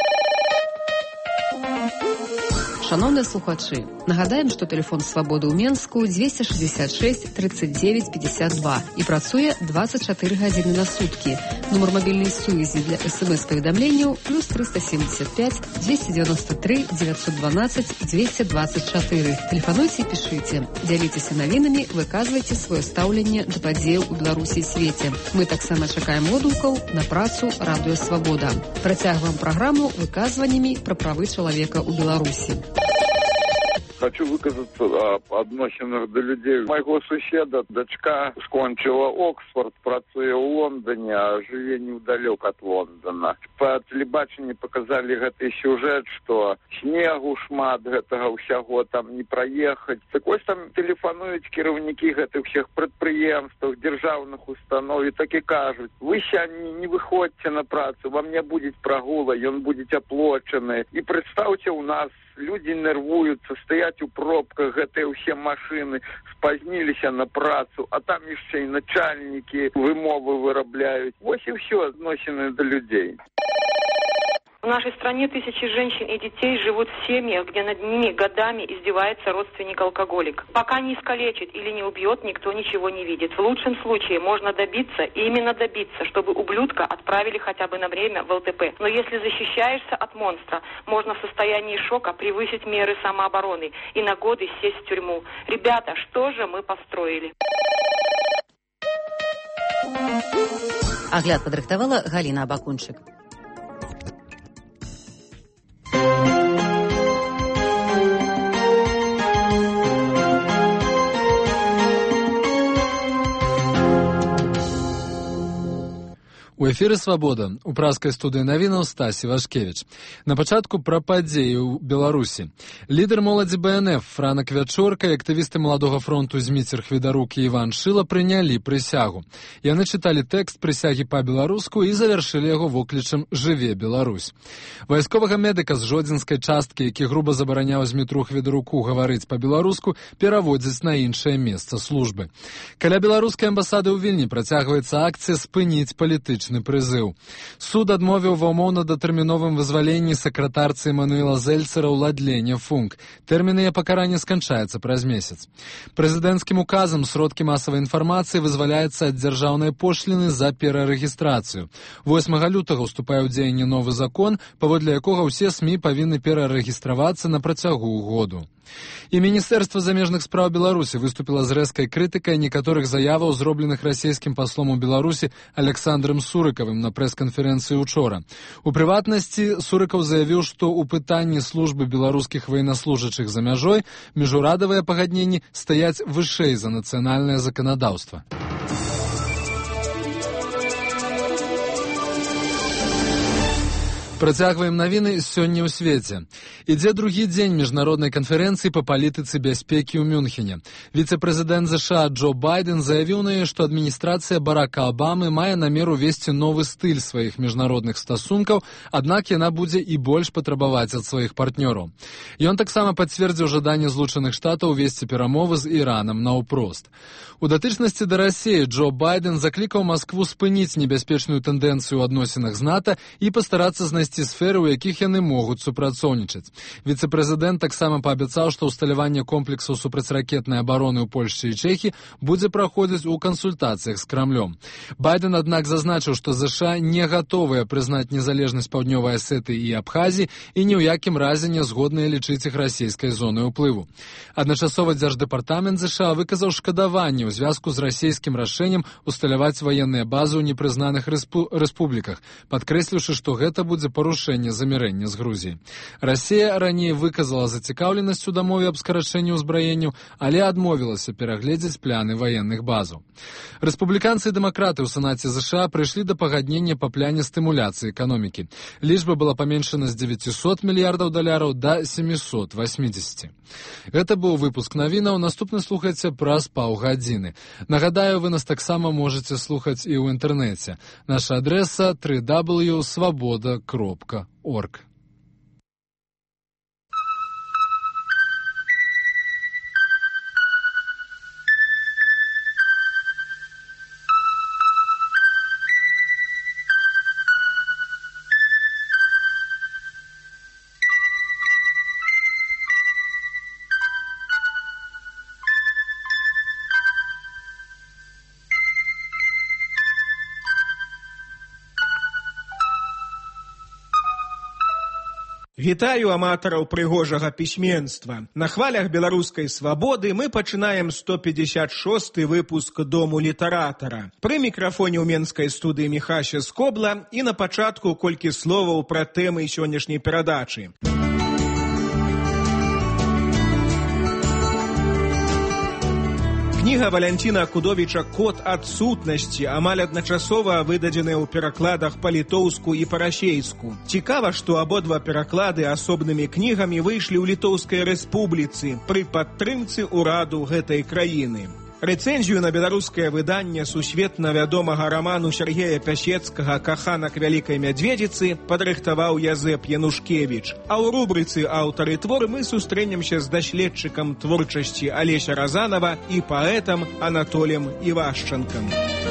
Шановныя слухачы, нагадаем, што тэлефон свабоды ў Менску 266 39 52 і працуе 24 гадзіны на суткі. Нумар мабільнай сувязі для СМС-паведамленняў плюс 375 293 912 224. Тэлефануйце і пішыце. Дзяліцеся навінамі, выказвайце сваё стаўленне да падзеяў у Беларусі і свеце. Мы таксама чакаем водгукаў на працу Радыё Свабода. Працягваем праграму выказваннямі пра правы чалавека ў Беларусі. Хочу выказаться об адносінах до людей. Майго суседа дачка скончыла Оксфорд, працуе ў Лондоне, а жыве неўдалёк ад Лондона. Па тэлебачанні показалі гэты сюжэт, што снегу шмат, гэтага ўсяго там не праехаць. Так вось там тэлефануюць кіраўнікі гэтых всех прадпрыемстваў, дзяржаўных устаноў і так і кажуць: вы сёння не выходзьце на працу, вам не будзе прагула, ён будзе аплочаны. І прадстаўце, у нас люди нервуюцца, стаяць у пробках, гэтыя ўсе машыны спазніліся на працу, а там яшчэ і начальнікі вымовы вырабляюць. Вось і ўсё адносіны да людзей. В нашей стране тысячи женщин и детей живут в семьях, где над ними годами издевается родственник-алкоголик. Пока не искалечит или не убьет, никто ничего не видит. В лучшем случае можно добиться, и именно добиться, чтобы ублюдка отправили хотя бы на время в ЛТП. Но если защищаешься от монстра, можно в состоянии шока превысить меры самообороны и на годы сесть в тюрьму. Ребята, что же мы построили? Агляд падрыхтавала Галина Абакунчык. У эфіры «Свабода» у праскай студыі навінаў Стасі Вашкевіч. На пачатку пра падзеі ў Беларусі. Лідар моладзі БНФ Франак Вячорка і актывісты Маладога фронту Зміцер Хвідарук і Іван Шыла прынялі прысягу. Яны чыталі тэкст прысягі па-беларуску і завяршылі яго воклічам «Жыве Беларусь». Вайсковага медыка з жодзінскай часткі, які груба забараняў Змітру Хвідаруку гаварыць па-беларуску, пераводзяць на іншае месца службы. Каля беларускай амбасады ў Вільні працягваецца акцыя «Спыніць палітычны прызыў». Суд адмовіў ва ўмоўна-датэрміновым вызваленні сакратарцы Эмануэла Зельцера ўладлення Функ. Тэрмін яе пакарання сканчаецца праз месяц. Прэзідэнцкім указам сродкі масавай інфармацыі вызваляецца ад дзяржаўнай пошліны за перарэгістрацыю. 8 лютага ўступае ў дзеянне новы закон, паводле якога ўсе СМІ павінны перарэгістравацца на працягу году. І Міністэрства замежных спраў Беларусі выступіла з рэзкай крытыкай некаторых заяваў, зробленых расійскім паслом у Беларусі Александром Сурыкавым на прэс-канферэнцыі учора. У прыватнасці Сурыкаў заявіў, што ў пытанні службы беларускіх ваеннаслужачых за мяжой міжурадавыя пагадненні стаяць вышэй за нацыянальнае заканадаўства. Працягваем навіны сёння ў свеце. Ідзе другі дзень міжнароднай канферэнцыі па палітыцы бяспекі ў Мюнхене. Віцэ-прэзідэнт США Джо Байден заявіў на яе, што адміністрацыя Барака Абамы мае намер увесці новы стыль сваіх міжнародных стасункаў, аднак яна будзе і больш патрабаваць ад сваіх партнёраў. Ён таксама пацвердзіў жаданне Злучаных Штатаў весці перамовы з Іранам наўпрост. У датычнасці да Расіі Джо Байден заклікаў Маскву спыніць небяспечную тэндэнцыю ў адносінах з НАТО і пастарацца знайсці сферы, у якіх яны могуць супрацоўнічаць. Віцэ-прэзідэнт таксама паабяцаў, што ўсталяванне комплексаў супрацьракетнай абароны ў Польшчы і Чэхіі будзе праходзіць у кансультацыях з Крамлём. Байден, аднак, зазначыў, што ЗША не гатовыя прызнаць незалежнасць Паўднёвай Асетыі і Абхазіі і ні ў якім разе не згодныя лічыць іх расійскай зонай уплыву. Адначасова дзярждэпартамент ЗША выказаў шкадаванне ў звязку з расійскім рашэннем усталяваць ваенныя базы ў непрызнаных рэспубліках, падкрэсліўшы, што гэта будзе парушэнне замірэння з Грузіяй. Расія раней выказала зацікаўленасць у дамове аб скарачэнні ўзбраенняў, але адмовілася перагледзець пляны ваенных базаў. Рэспубліканцы і дэмакраты ў Сенаце ЗША прыйшлі да пагаднення па пляне стымуляцыі эканомікі. Лічба была паменшана з $900 мільярдаў да 780. Гэта быў выпуск навінаў. Наступны слухайце праз паўгадзіны. Нагадаю, вы нас таксама можете слухаць і ў інтэрнэце. Наша адрэса www.svoboda.org. Вітаю аматараў прыгожага пісьменства. На хвалях беларускай свабоды мы пачынаем 156-й выпуск Дому літаратара. Пры мікрафоне ў менскай студыі Міхася Скобла і на пачатку колькі словаў пра тэмы сённяшняй перадачы. Кніга Валянціна Акудовіча «Код адсутнасці» амаль адначасова выдадзеная ў перакладах па-літоўску і па-расейску. Цікава, што абодва пераклады асобнымі кнігамі выйшлі ў Літоўскай рэспубліцы пры падтрымцы ўраду гэтай краіны. Рэцэнзію на беларускае выданне сусветна вядомага раману Сергея Пясецкага «Каханак вялікай мядзведзіцы» падрыхтаваў Язэп Янушкевіч. А ў рубрыцы «Аўтары твор» мы сустрэнемся з даследчыкам творчасці Алеся Разанова і паэтам Анатоліем Івашчанкам.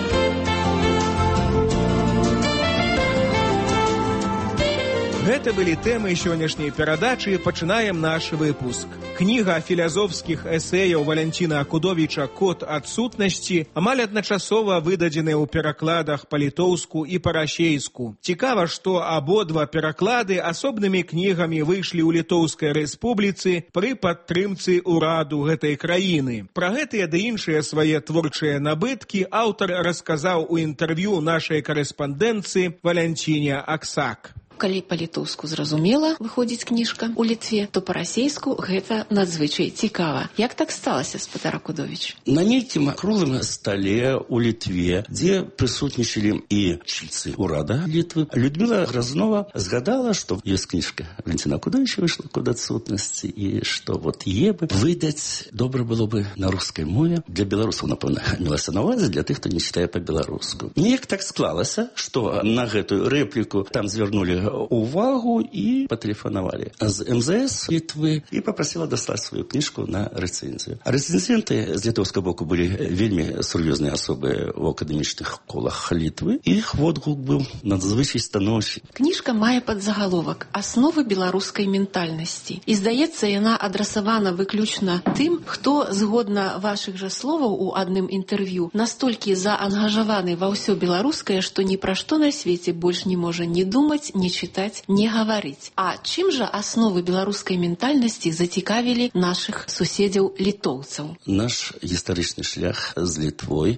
Гэта былі тэмы сённяшняй перадачы. Пачынаем наш выпуск. Кніга філязофскіх эсэяў Валянціна Акудовіча «Код адсутнасці» амаль адначасова выдадзены ў перакладах па-літоўску і па-расейску. Цікава, што абодва пераклады асобнымі кнігамі выйшлі ў Літоўскай рэспубліцы пры падтрымцы ўраду гэтай краіны. Пра гэтыя ды іншыя свае творчыя набыткі аўтар расказаў у інтэрв'ю нашай карэспандэнцыі Валянціне Аксак. Калі па-літоўску зразумела выходзіць кніжка ў Літве, то па-расейску гэта надзвычай цікава. Як так сталася, спадар Акудовіч? На нейкім круглым стале ў Літве, дзе прысутнічалі і чільцы ўрада Літвы, Людміла Грознова згадала, што ёсць кніжка Валянціна Акудовіча выйшла «Код адсутнасці» і што вот е бы выдаць добра было бы на рускай мове. Для беларусаў, напэўна, мелася на ўвазе, для тых, хто не чытае па-беларуску. Неяк так склалася, што на гэтую рэпліку там звярнули увагу і патэлефанавалі з МЗС Літвы і папрасіла даслаць сваю кніжку на рэцэнзію. А рэцэнзенты з літоўскага боку былі вельмі сур'ёзныя асобы ў акадэмічных колах Літвы. Іх водгук быў надзвычай станоўчы. Кніжка мае падзагаловак «Асновы беларускай ментальнасці». І, здаецца, яна адрасавана выключна тым, хто, згодна вашых жа словаў у адным інтэрв'ю, настолькі заангажаваны ва ўсё беларускае, што ні пра што на свеце больш не можа ні думаць, ні чытаць, не гаварыць. А чым жа асновы беларускай ментальнасці зацікавілі нашых суседзяў літоўцаў? Наш гістарычны шлях з Літвой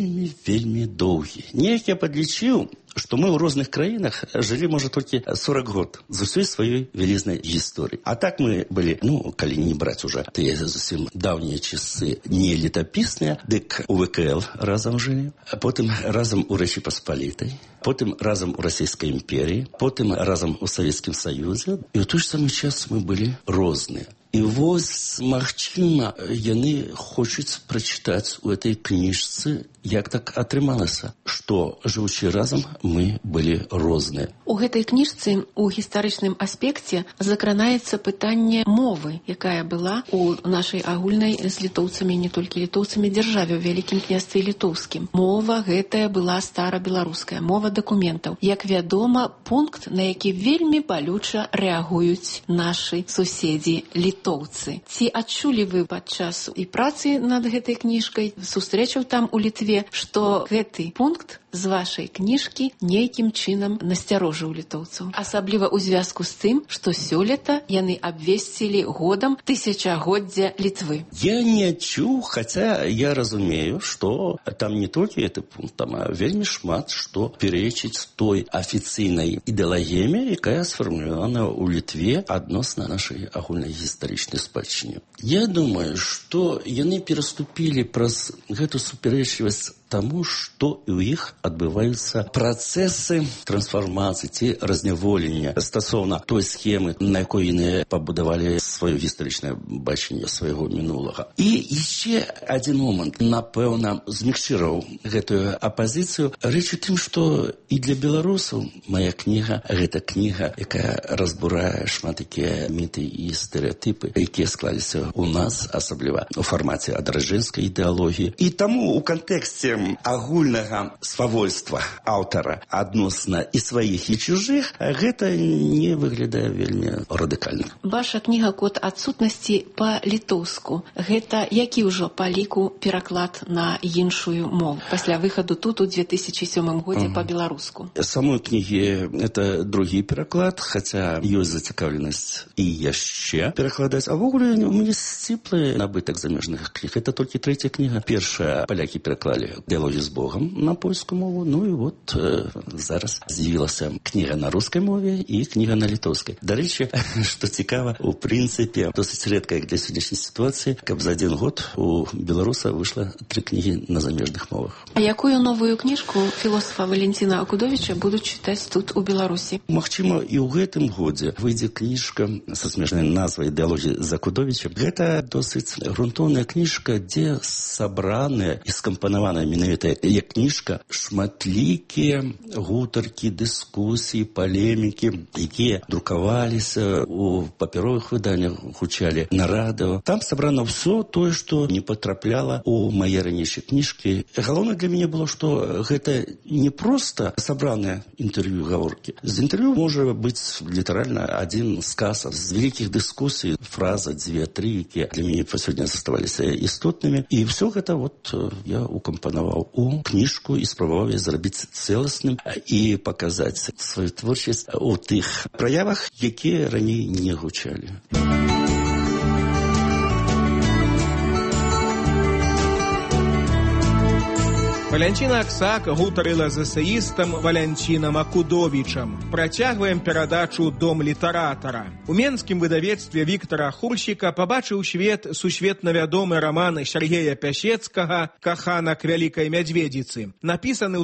вельмі доўгі. Неяк я падлічыў, што мы ў розных краінах жылі, можа, толькі 40 год з усёй сваёй вялізнай гісторыі. А так мы былі, калі не браць уже тыя зусім даўнія часы не летапісныя, дык у ВКЛ разам жылі, потым разам у Рэчы Паспалітай, потым разам у Расійскай імперіі, потым разам у Савецкім Саюзе. І ў той ж самы час мы былі розныя. І вось, магчыма, яны хочуць прачытаць у этой кніжцы, як так атрымалася, што, жыўучы разам, мы былі розныя. У гэтай кніжцы у гістарычным аспекце закранаецца пытанне мовы, якая была у нашай агульнай з літоўцамі, не толькі літоўцамі, дзяржаве ў Вялікім княстве літоўскім. Мова гэтая была старабеларуская, мова дакументаў. Як вядома, пункт, на які вельмі балюча рэагуюць нашы суседзі літоўцы. Ці адчулі вы падчас і працы над гэтай кніжкай, сустрэчаў там у Літве, што гэты пункт з вашай кніжкі нейкім чынам насцярожыў літоўцаў? Асабліва ў звязку з тым, што сёлета яны абвесцілі годам тысячагоддзя Літвы. Я не адчуў, хаця я разумею, што там не толькі гэты пункт, там вельмі шмат што перечыць той афіцыйнай ідэалагіяме, якая сфармулявана ў Літве адносна нашай агульнай гістарычнай спадчыне. Я думаю, што яны пераступілі праз гэту супярэчлівасць таму, што ў іх адбываюцца працэсы трансфармацыі ці разняволення стасоўна той схемы, на якой яны пабудавалі сваё гістарычнае бачанне свайго мінулага. І яшчэ адзін момант, напэўна, змякчыраў гэтую апазіцыю. Рэч у тым, што і для беларусаў мая кніга, гэта кніга, якая разбурае шмат такія міты і стэрэатыпы, якія склаліся ў нас, асабліва у фармаце адраджэнскай ідэалогіі. І таму у кантэксце агульнага свавольства аўтара адносна і сваіх, і чужых, гэта не выглядае вельмі радыкальна. Ваша кніга «Код адсутнасці» па-літоўску. Гэта які ўжо па ліку пераклад на іншую мову пасля выхаду тут у 2007 годзе па-беларуску? Самой кнігі это другі пераклад, хаця ёсць зацікаўленасць і яшчэ перакладаць. А ввогуле у мяне сціплы набытак замежных кніг. Это толькі трэця кніга. Першая палякі пераклалі «Дыялогі з Богом» на польскую мову. Ну і вот зараз з'явілася кніга на рускай мове і кніга на літоўскай. Дарэчы, што цікава, у прынцыпе, досыць рэдка для сённяшняй сітуацыі, каб за один год у беларуса выйшла 3 кнігі на замежных мовах. А якую новую кніжку філосафа Валентина Акудовича будуць чытаць тут у Беларусі? Магчыма, і ў гэтым годзе выйдзе кніжка са смешнай назвай «Дыялогі з Акудовічам». Гэта досыць грунтоўная кніжка, дзе сабраная і скампанаваная менавіта як кніжка шматлікія гутаркі, дыскусіі, палемікі, якія друкаваліся у папяровых выданнях, гучалі на радыё. Там сабрана ўсё тое, што не патрапляла у мае ранейшыя кніжкі. Галоўнае для мяне было, што гэта не проста сабраныя інтэрв'ю, гаворкі. З інтэрв'ю можа быць літаральна один сказ з вялікіх дыскусій, фраза, 2-3, якія для мяне па сёння заставаліся істотнымі. І ўсё гэта я укампанаваў у кніжку і спрабаваў яе зрабіць цэласным і паказаць сваю творчасць у тых праявах, якія раней не гучалі. Валянціна Аксак гутарыла з эсеістам Валянцінам Акудовічам. Працягваем перадачу «Дом літаратара». У менскім выдавецтве Віктара Хурсіка пабачыў свет сусветна вядомы раман Сергея Пясецкага «Каханак вялікай мядзведзіцы». Напісаны ў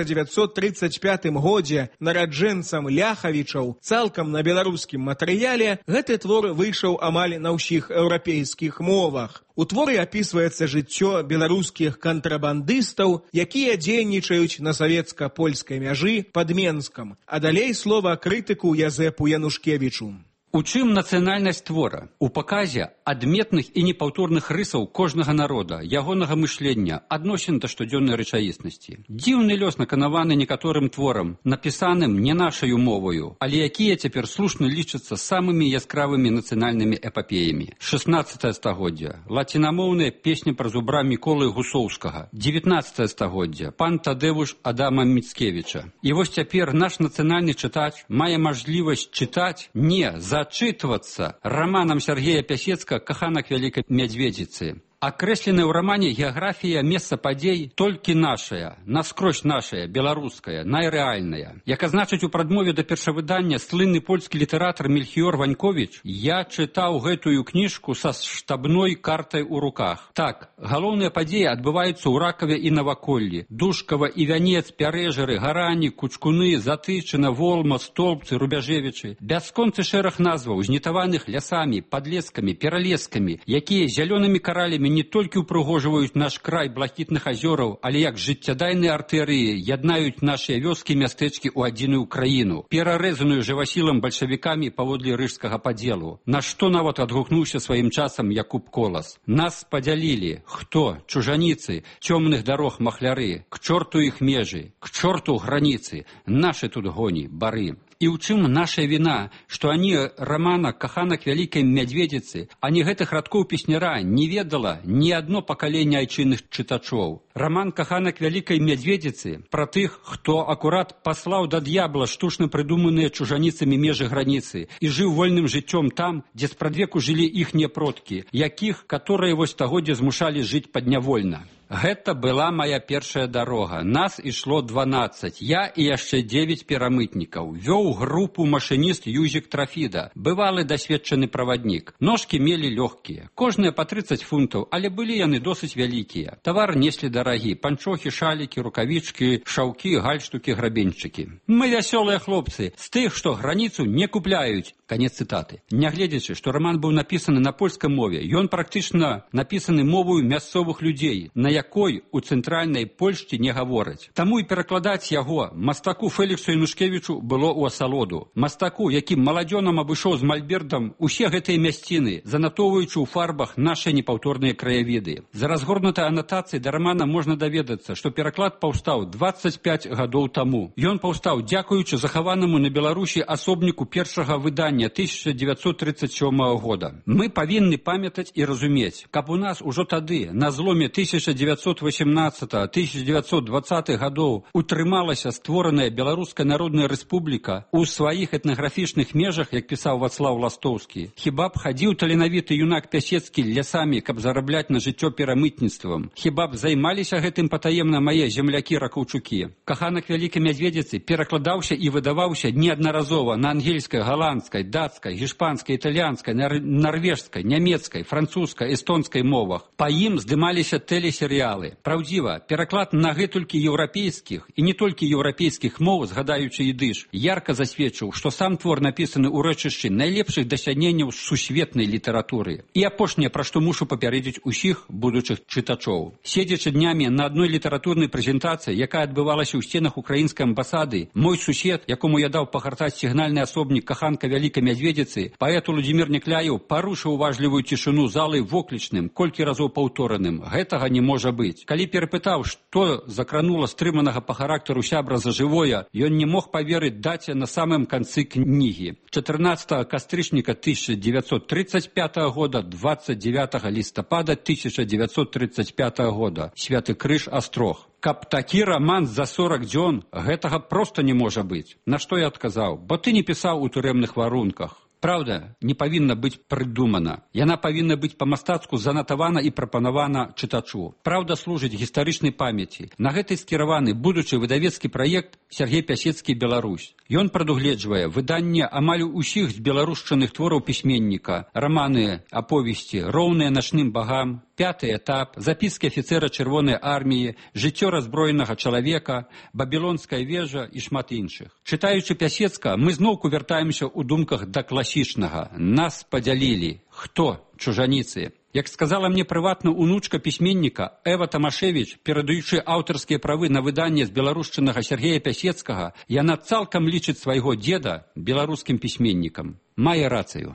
1935 годзе нараджэнцам Ляхавічаў цалкам на беларускім матэрыяле, гэты твор выйшаў амаль на ўсіх еўрапейскіх мовах. У творы апісваецца жыццё беларускіх кантрабандыстаў, якія дзейнічаюць на савецка-польскай мяжы пад Менскам. А далей слова крытыку Язэпу Янушкевічу. У чым нацыянальнасць твора? У паказе адметных і непаўторных рысаў кожнага народа, ягонага мышлення, адносін да штодзённай рэчаіснасці. Дзіўны лёс наканаваны некаторым творам, напісаным не нашаю моваю, але якія цяпер слушна лічацца самымі яскравымі нацыянальнымі эпапеямі. 16 стагоддзя. Лацінамоўная песня пра зубра Міколы Гусоўскага. 19 стагоддзя. Пан Тадэвуш Адама Міцкевіча. І вось цяпер наш нацыянальны чытач мае мажлівасць чытаць не зачитываться романом Сергея Пясецкага «Каханак вялікай мядзведзіцы». Акрэсленая ў рамане геаграфія месца падзей толькі нашая, наскрозь нашая, беларуская, найрэальная. Як азначыць у прадмове да першавыдання слынны польскі літаратар Мельхіёр Ваньковіч, я чытаў гэтую кніжку са штабной картай у руках. Так, галоўныя падзеі адбываюцца ў Ракаве і Наваколлі, Душкава і Вянец, Пярэжары, Гарані, Кучкуны, Затычына, Волма, Столбцы, Рубяжевічы. Бясконцы шэраг назваў, знітаваных лясамі, падлескамі, пералескамі, якія зялёнымі каралямі не толькі ўпрыгожваюць наш край блакітных азёраў, але як жыццядайныя артэрыі яднаюць нашыя вёскі і мястэчкі ў адзіную краіну, перарэзаную жывасілам бальшавікамі паводле рыжскага падзелу. На што нават адгукнуўся сваім часам Якуб Колас. Нас падзялілі. Хто? Чужаніцы, цёмных дарог махляры, к чорту іх межы, к чорту граніцы, нашы тут гоні, бары. І ў чым наша віна, што ані рамана «Каханак вялікай мядзведзіцы», ані гэтых радкоў песняра не ведала ні адно пакаленне айчынных чытачоў. Раман «Каханак вялікай мядзведзіцы» пра тых, хто акурат паслаў да д'ябла штучна прыдуманыя чужаніцамі межы граніцы і жыў вольным жыццём там, дзе спрадвеку жылі іхнія продкі, якіх, каторыя вось стагоддзя змушалі жыць паднявольна. Гэта была моя першая дарога. Нас ішло 12. Я і яшчэ 9 перамытнікаў. Вёў групу машыніст Юзік Трафіда, бывалы дасведчаны праваднік. Ножкі мелі лёгкія, кожныя па 30 фунтаў, але былі яны досыць вялікія. Тавар неслі дарагі, панчохі, шалікі, рукавічкі, шаўкі, гальштукі, грабеньчыкі. Мы вясёлыя хлопцы, з тых, што граніцу не купляюць. Канец цытаты. Нягледзячы, што раман быў напісаны на польскай мове, ён практычна напісаны мовою мясцовых людзей, на якой у цэнтральнай Польшчы не гавораць. Таму і перакладаць яго мастаку Фэліксу Янушкевічу было ў асалоду. Мастаку, які маладзёнам абышоў з мальбертам усе гэтыя мясціны, занатоўваючы ў фарбах нашы непаўторныя краявіды. За разгорнутай анатацыяй да рамана можна даведацца, што пераклад паўстаў 25 гадоў таму. Ён паўстаў дзякуючы захаванаму на Беларусі асобніку першага выдання лістападня 1937 года. Мы павінны памятаць і разумець, каб у нас ужо тады, на зломе 1918-1920 гадоў, утрымалася створаная Беларуская Народная Рэспубліка у сваіх этнаграфічных межах, як пісаў Вацлаў Ластоўскі. Хіба б хадзіў таленавіты юнак Пясецкі лясамі, каб зарабляць на жыццё перамытніцтвам? Хіба б займаліся гэтым патаемна мае землякі-ракаўчукі? Каханак Вялікай Мядзведзіцы перакладаўся і выдаваўся неаднаразова на ангельскай, галандскай, дацкай, гішпанскай, італьянскай, нарвежскай, нямецкай, французскай, эстонскай мовах. Па ім здымаліся тэлесерыялы. Праўдзіва, пераклад на гэтулькі еўрапейскіх і не толькі еўрапейскіх моў, згадаючы ідыш, ярка засведчыў, што сам твор напісаны ў рэчышчы найлепшых дасягненняў сусветнай літаратуры. І апошняе, пра што мушу папярэдзіць усіх будучых чытачоў. Седзячы днямі на адной літаратурнай прэзентацыі, якая адбывалася ў сценах украінскай амбасады, мой сусед, якому я даў пагартаць сігнальны асобнік каханка Вялікай Мядзведзіцы, паэт Улудзімір Някляеў парушыў уважлівую цішыню залы воклічным, колькі разоў паўтораным. Гэтага не можа быць. Калі перапытаў, што закранула стрыманага па характару сябра за жывое, ён не мог паверыць даце на самым канцы кнігі. 14 кастрычніка 1935 года, 29 лістапада 1935 года. Святы Крыж, Астрог. Каб такі раман за 40 дзён, гэтага проста не можа быць. На што я адказаў? Бо ты не пісаў у турэмных варунках. Праўда не павінна быць прыдумана. Яна павінна быць па-мастацку занатавана і прапанавана чытачу. Праўда служыць гістарычнай памяці. На гэты скіраваны будучы выдавецкі праект Сергей Пясецкі «Беларусь». Ён прадугледжвае выданне амаль усіх збеларушчаных твораў пісьменніка, раманы, аповесці, роўныя начным багам, пяты этап, запіскі афіцэра Чырвонай арміі, жыццё раззброенага чалавека, бабілонская вежа і шмат іншых. Чытаючы Пясецка, мы зноўку вяртаемся ў думках да класічнага. Нас падзялілі. Хто? Чужаніцы. Як сказала мне прыватна унучка пісьменніка Эва Тамашевіч, перадаючы аўтарскія правы на выданне з беларушчынага Сергея Пясецкага, яна цалкам лічыць свайго дзеда беларускім пісьменнікам. Мае рацыю.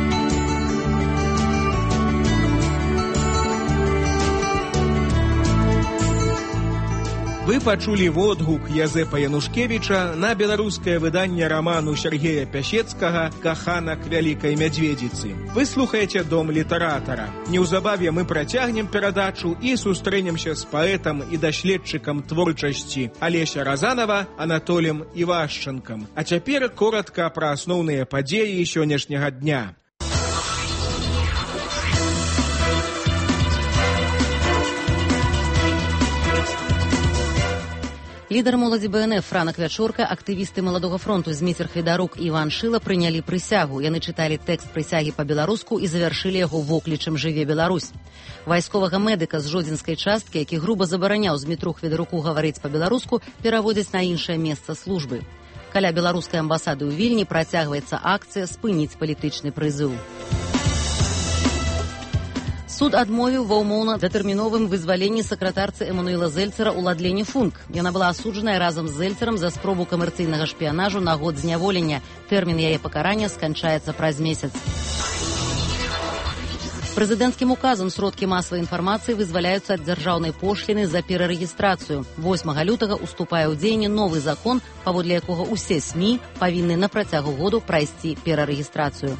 Вы пачулі водгук Язэпа Янушкевіча на беларускае выданне раману Сергея Пясецкага «Каханак Вялікай Мядзведзіцы». Вы слухаеце Дом літаратара. Неўзабаве мы працягнем перадачу і сустрэнемся з паэтам і даследчыкам творчасці Алеся Разанова Анатолем Івашчанкам. А цяпер коратка пра асноўныя падзеі сённяшняга дня. Лідар моладзі БНФ Франак Вячорка, актывісты Маладога фронту Зміцер Хведарук і Іван Шыла прынялі прысягу. Яны чыталі тэкст прысягі па-беларуску і завяршылі яго воклічам «Жыве Беларусь». Вайсковага медыка з жодзінскай часткі, які груба забараняў Змітру Хведаруку гаварыць па-беларуску, пераводзяць на іншае месца службы. Каля беларускай амбасады ў Вільні працягваецца акцыя «Спыніць палітычны прызыў». Суд адмовіў ва ўмоўна датэрміновым вызваленні сакратарцы Эмануэла Зельцера Уладлене Функ. Яна была асуджаная разам з Зельцерам за спробу камерцыйнага шпіянажу на год зняволення. Тэрмін яе пакарання сканчаецца праз месяц. Прэзідэнцкім указам сродкі масавай інфармацыі вызваляюцца ад дзяржаўнай пошліны за перарэгістрацыю. 8 лютага уступае ў дзеянне новы закон, паводле якога ўсе СМІ павінны на працягу году прайсці перарэгістрацыю.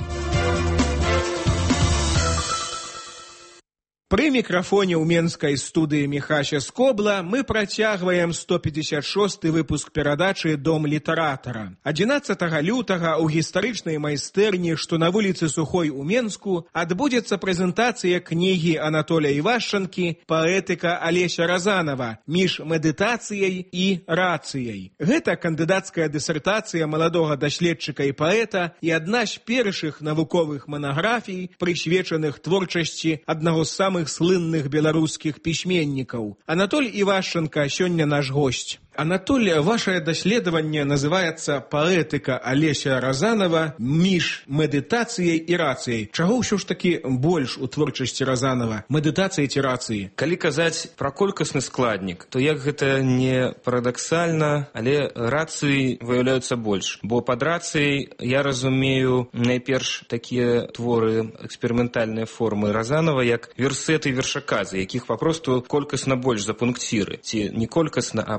Пры мікрафоне ў менскай студыі Міхася Скобла мы працягваем 156-й выпуск перадачы «Дом літаратара». 11 лютага ў гістарычнай майстэрні, што на вуліцы Сухой у Менску, адбудзецца прэзентацыя кнігі Анатоля Івашчанкі «Паэтыка Алеся Разанова. Між медытацыяй і рацыяй». Гэта кандыдацкая дысертацыя маладога даследчыка і паэта і адна з першых навуковых манаграфій, прысвечаных творчасці аднаго з самых слынных беларускіх пісьменнікаў. Анатоль Івашчанка сёння наш госць. Анатоль, ваше даследаванне называецца «Паэтыка Алеся Разанова. Між медытацыяй і рацыяй». Чаго ўсё ж такі больш у творчасці Разанова? Медытацыі ці рацыі? Калі казаць пра колькасны складнік, то як гэта не парадаксальна, але рацыі выяўляюцца больш. Бо пад рацыяй я разумею найперш такія творы, эксперыментальныя формы Разанова, як версеты вершаказы, якіх папросту колькасна больш за пункціры. Ці не колькасна, а па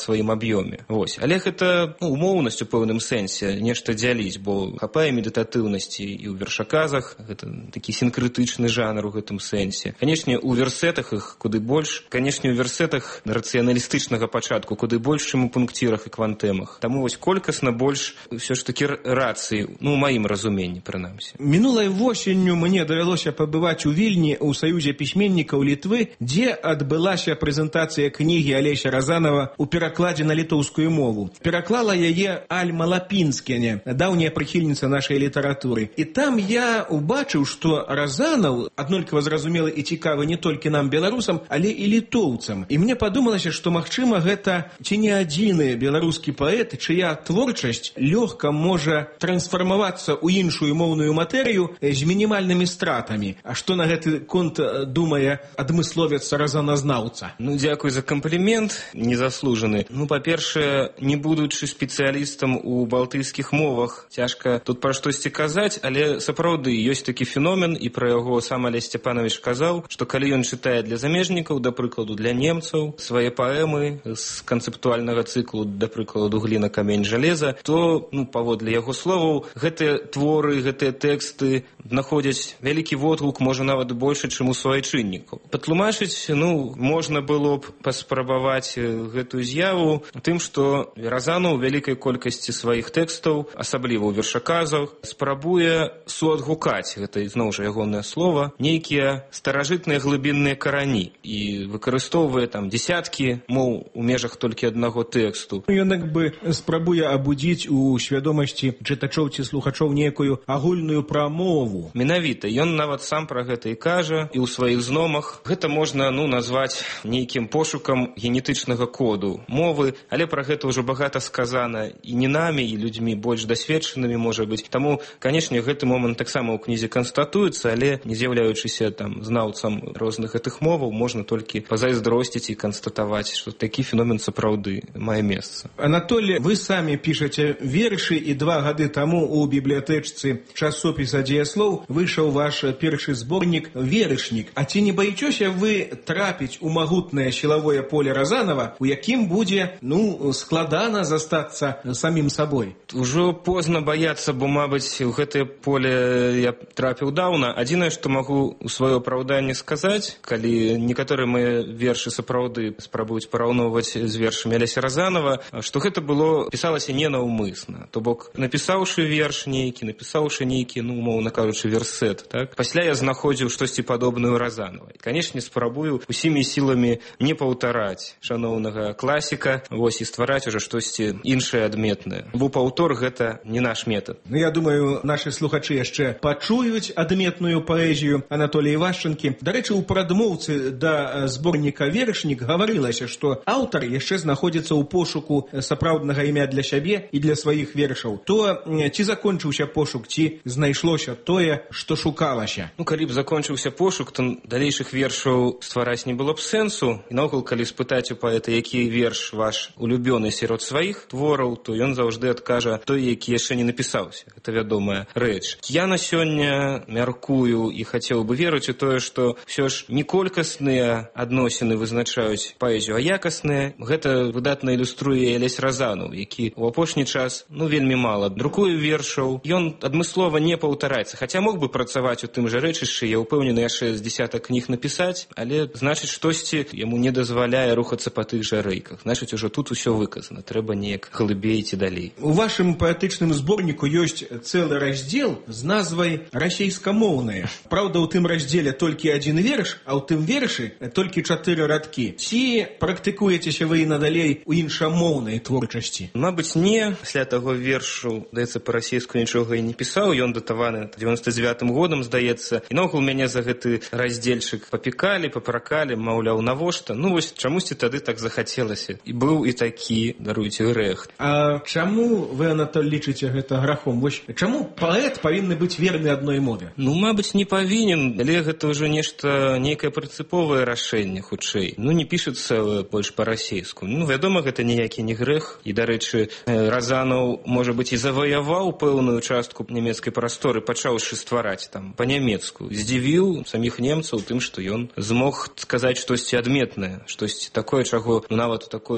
сваім аб'ёме. Вось. Але гэта умоўнасць у пэўным сэнсе нешта дзяліць, бо хапае медытатыўнасці і ў вершаказах, гэта такі сінкрытычны жанр у гэтым сэнсе. Канешне, у версетах іх куды больш, канешне, у версетах рацыяналістычнага пачатку куды больш, чым у пунктірах і квантэмах. Таму вось колькасна больш ўсё ж такі рацыі, у маім разуменні, прынамсі. Мінулай восенню мне давялося пабываць у Вільні ў Саюзе пісьменнікаў Літвы, дзе адбылася прэзентацыя кнігі Алеся Разанова ў перакладзе на літоўскую мову. Пераклала яе Альма Лапінскене, даўняя прыхільніца нашай літаратуры. І там я убачыў, што Разанов аднолькава зразумелы і цікавы не толькі нам, беларусам, але і літоўцам. І мне падумалася, што, магчыма, гэта ці не адзіны беларускі паэт, чыя творчасць лёгка можа трансфармавацца ў іншую моўную матэрыю з мінімальнымі стратамі. А што на гэты конт думае адмысловец разаназнаўца? Дзякуй за камплімент, незаслужаны. Па-першае, не будучы спецыялістам у балтыйскіх мовах, цяжка тут пра штосьці казаць, але сапраўды ёсць такі феномен, і пра яго сам Алесь Сцяпанович казаў, што калі ён чытае для замежнікаў, да прыкладу для немцаў, свае паэмы з канцэптуальнага цыклу, да прыкладу «Гліна, камень, жалеза», то, паводле яго словаў, гэтыя творы, гэтыя тэксты знаходзяць вялікі водгук, можа нават больше, чым у суайчыннікаў. Патлумачыць, можна было б паспрабаваць гэтую з'яву тым, што Разанов у вялікай колькасці сваіх тэкстаў, асабліва ў вершаказах, спрабуе суадгукаць, гэта зноў жа ягонае слова, нейкія старажытныя глыбінныя карані і выкарыстоўвае там дзесяткі моў у межах толькі аднаго тэксту. Ён як бы спрабуе абудзіць у свядомасці чытачоў ці слухачоў нейкую агульную прамову. Менавіта, ён нават сам пра гэта і кажа, і ў сваіх зномах. Гэта можна, назваць нейкім пошукам генетычнага коду мовы, але пра гэта ўжо багата сказана і не намі, і людзьмі больш дасведчанымі, можа быць. Таму, канешне, гэты момант таксама ў кнізе канстатуецца, але не з'яўляючыся там знаўцам розных гэтых моваў, можна толькі пазайздросціць і канстатаваць, што такі феномен сапраўды мае месца. Анатолий, вы самі пішаце вершы, і 2 гады таму у бібліятэчцы часопіса «Дзеяслоў» выйшаў ваш першы зборнік «Верышнік». А ці не баіцеся вы трапіць у магутнае сілавое поле Разанова, у якім будзе, складана застацца самім сабой? Ужо позна баяцца, бо, мабыць, у гэтае поле я трапіў даўна. Адзінае, што магу у сваё апраўданне сказаць, калі некаторыя мае вершы сапраўды спрабуюць параўноўваць з вершамі Алеся Разанова, што гэта пісалася ненаўмысна. То бок, напісаўшы верш напісаўшы нейкі, умоўна кажучы, версет, так? Пасля я знаходзіў штосьці падобнае ў Разанова. Канешне, спрабую усімі сіламі не паўтараць шаноўнага класіка, і ствараць ужо штосьці іншае адметнае. Бо паўтор гэта не наш метад. Я думаю, нашы слухачы яшчэ пачуюць адметную паэзію Анатолія Івашчанкі. Дарэчы, у прадмоўцы да зборніка «Верышнік» гаварылася, што аўтар яшчэ знаходзіцца ў пошуку сапраўднага імя для сябе і для сваіх вершаў. То ці закончыўся пошук, ці знайшлося тое, што шукалася? Калі б закончыўся пошук, то далейшых вершаў ствараць не было б сэнсу. І наогул, калі спытаць у паэта, які верш ваш улюбёны сярод сваіх твораў, то ён заўжды адкажа той, які яшчэ не напісаўся. Гэта вядомая рэч. Я на сёння мяркую і хацеў бы верыць у тое, што ўсё ж не колькасныя адносіны вызначаюць паэзію, а якасныя. Гэта выдатна ілюструе Алесь Разанов, які ў апошні час вельмі мала друкуе вершаў. Ён адмыслова не паўтараецца, хаця мог бы працаваць у тым жа рэчышчы, я ўпэўнены, яшчэ з дзесятак кніг напісаць, але значыць, штосьці яму не дазваляе рухацца па тых жа рэйках. Значыць, ужо тут усё выказана, трэба неяк глыбей ці далей. У вашым паэтычным зборніку ёсць цэлы раздзел з назвай «Расейскамоўныя». Праўда, у тым раздзеле толькі адзін верш, а ў тым вершы толькі 4 радкі. Ці практыкуецеся вы і надалей у іншамоўнай творчасці? Мабыць, не. Пасля таго вершу, здаецца, па-расейску нічога і не пісаў. Ён датаваны 99-м годам, здаецца. І наогул мяне за гэты раздзельчык папікалі, папракалі, маўляў, навошта? Вось чамусьці тады так захацелася. І быў і такі, даруйце, грэх. А чаму вы, Анатоль, лічыце гэта грахом? Вось чаму паэт павінны быць верны адной мове? Мабыць, не павінен, але гэта ўжо нейкае прынцыповае рашэнне, хутчэй. Не пішацца больш па-расейску. Вядома, гэта ніякі не грэх. І, дарэчы, Разанов, можа быць, і заваяваў пэўную частку нямецкай прасторы, пачаўшы ствараць там па-нямецку. Здзівіў саміх немцаў тым, што ён змог сказаць штосьці адметнае, штосьці такое, чаго нават у такой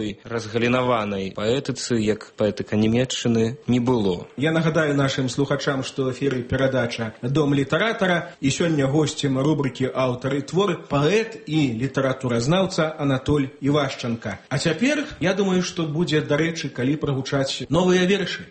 такой разгалінаванай паэтыцы, як паэтыка нямецчыны, не было. Я нагадаю нашим слухачам, што ў эфіры перадача «Дом літаратара», і сёння госцем рубрыкі «Аўтар і твор» паэт і літаратуразнаўца Анатоль Івашчанка. А цяпер, я думаю, што будзе дарэчы, калі прагучаць новыя вершы.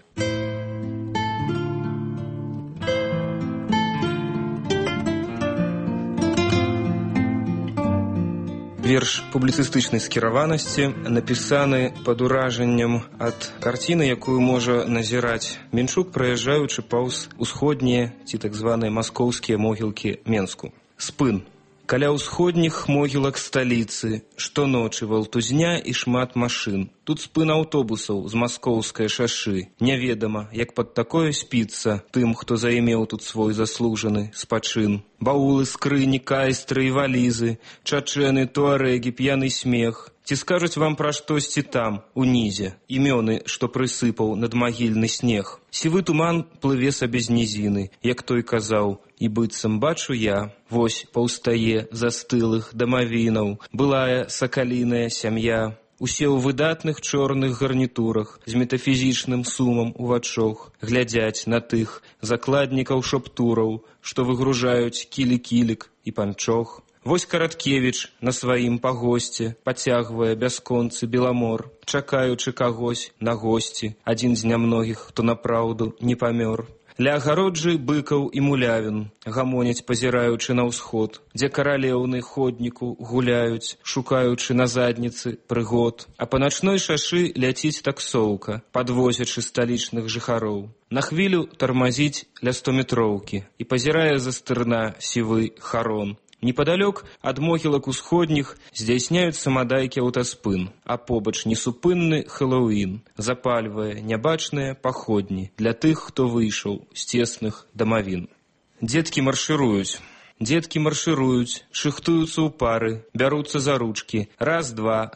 Верш публіцыстычнай скіраванасці напісаны пад уражаннем ад карціны, якую можа назіраць Мінчук, праязджаючы паўз усходнія ці так званыя маскоўскія могілкі Менску. Спын. Каля ўсходніх могілак сталіцы штоночы валтузня і шмат машын. Тут спын аўтобусаў з маскоўскай шашы. Няведама, як пад такое спіцца тым, хто займеў тут свой заслужаны спачын. Баулы, скрыні, кайстры і валізы, чачэны, туарэгі, п'яны смех. Ці скажуць вам пра штосьці там, унізе, імёны, што прысыпаў надмагільны снег. Сівы туман плыве сабе з нізіны, як той казаў, і быццам бачу я, вось паўстае застылых дамавінаў, былая сакаліная сям'я. Усе ў выдатных чорных гарнітурах, з метафізічным сумам у вачох, глядзяць на тых закладнікаў шоптураў, што выгружаюць кілі-кілік і панчох. Вось Караткевіч на сваім пагосце пацягвае бясконцы беламор, чакаючы кагось на госці, адзін з нямногіх, хто напраўду не памёр. Ля агароджы быкаў і мулявін гамоняць, пазіраючы на ўсход, дзе каралеўны ходніку гуляюць, шукаючы на задніцы прыгод. А па начной шашы ляціць таксоўка, падвозячы сталічных жыхароў. На хвілю тармазіць ля 100-метроўкі і пазірае за стырна сівы харон. Непадалёк ад могілак усходніх здзяйсняюць самадайкі аўтаспын, а побач несупынны Хэллоуін запальвае нябачныя паходні для тых, хто выйшаў з цесных дамавін. Дзеткі маршыруюць. Дзеткі маршыруюць, шыхтуюцца ў пары, бяруцца за ручкі. Раз-два,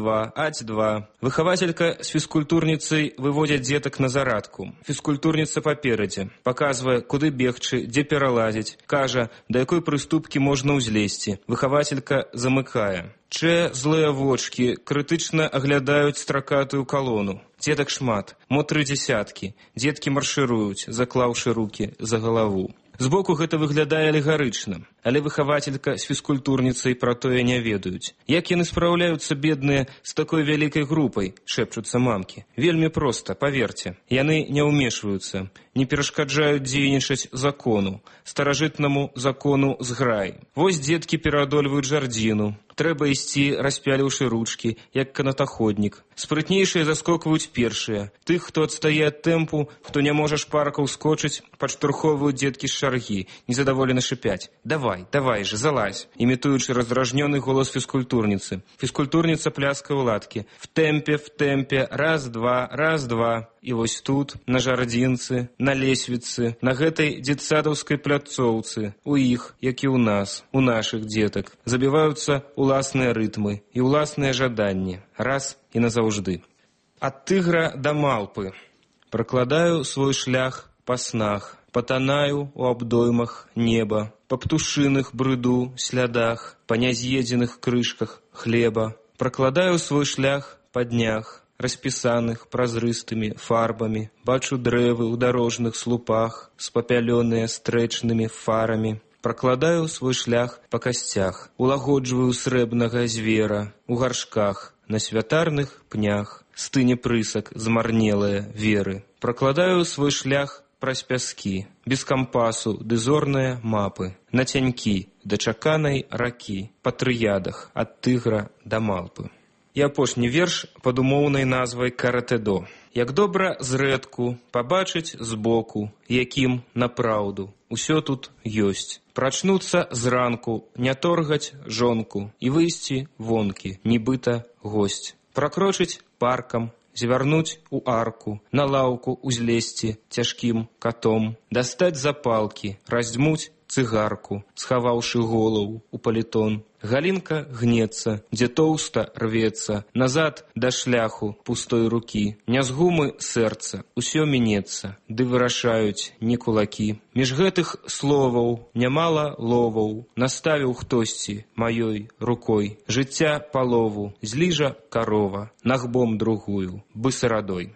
аць-два. Выхавацелька з фізкультурніцай выводзяць дзетак на зарадку. Фізкультурніца паперадзе, паказвае, куды бегчы, дзе пералазіць, кажа, да якой прыступкі можна ўзлезці. Выхавацелька замыкае. Злыя вочкі крытычна аглядаюць стракатую калону. Дзетак шмат, мо 3 дзесяткі. Дзеткі маршыруюць, заклаўшы рукі за галаву. Збоку гэта выглядае алегарычна, але выхавацелька з фізкультурніцай пра тое не ведаюць. Як яны спраўляюцца, бедныя, з такой вялікай групай, шэпчуцца мамкі. Вельмі проста, паверце. Яны не ўмешваюцца, не перашкаджаюць дзейнічаць закону, старажытнаму закону зграй. Вось дзеткі пераадольваюць жардзіну. Трэба ісці, распяліўшы ручкі, як канатаходнік. Спрытнейшыя заскокваюць першыя. Тых, хто адстае ад тэмпу, хто не можа шпарка ўскочыць, падштурхоўваюць дзеткі з шаргі, незадаволена шыпяць. Давай же, залазь, імітуючы раздражнёны голас фізкультурніцы. Фізкультурніца пляска ў ладкі. В тэмпе, раз-два. І вось тут, на жардзінцы, на лесвіцы, на гэтай дзетсадаўскай пляцоўцы, у іх, як і ў нас, у нашых дзетак, забіваюцца уласныя рытмы і уласныя жаданні, раз і назаўжды. Ад тыгра да малпы. Пракладаю свой шлях па снах, патанаю у абдоймах неба, па птушыных брыду слядах, па няз'едзеных крышках хлеба. Пракладаю свой шлях па днях, распісаных празрыстымі фарбамі, бачу дрэвы ў дарожных слупах, спапялёныя стрэчнымі фарамі. Пракладаю свой шлях па касцях, улагоджваю срэбнага звера, у гаршках, на святарных пнях, стыне прысак змарнелыя веры. Пракладаю свой шлях праз пяскі, без кампасу ды зорныя мапы, на цянькі да чаканай ракі, па трыядах ад тыгра да малпы. І апошні верш пад умоўнай назвай «Каратэдо». Як добра зрэдку пабачыць збоку, якім напраўду усё тут ёсць. Прачнуцца зранку, не торгаць жонку і выйсці вонкі, нібыта госць. Пракрочыць паркам, звярнуць у арку, на лаўку узлезці цяжкім катом, дастаць запалкі, раздзьмуць цыгарку, схаваўшы голову у палітон. Галінка гнецца, дзе тоўста рвецца, назад да шляху пустой рукі. Не з гумы сэрца, усё мінецца, ды вырашаюць не кулакі. Між гэтых словаў нямала ловаў, наставіў хтосьці маёй рукой. Жыцця палову, зліжа карова, нагбом другую, бысарадой.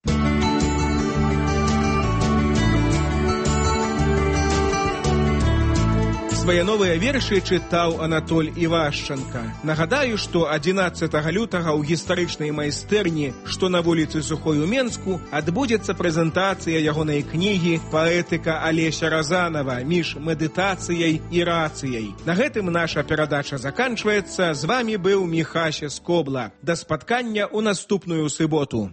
Свае новыя вершы чытаў Анатоль Івашчанка. Нагадаю, што 11 лютага ў гістарычнай майстэрні, што на вуліцы Сухой у Менску, адбудзецца прэзентацыя ягонай кнігі «Паэтыка Алеся Разанова. Між медытацыяй і рацыяй». На гэтым наша перадача заканчваецца. З вамі быў Міхася Скобла. Да спаткання ў наступную суботу.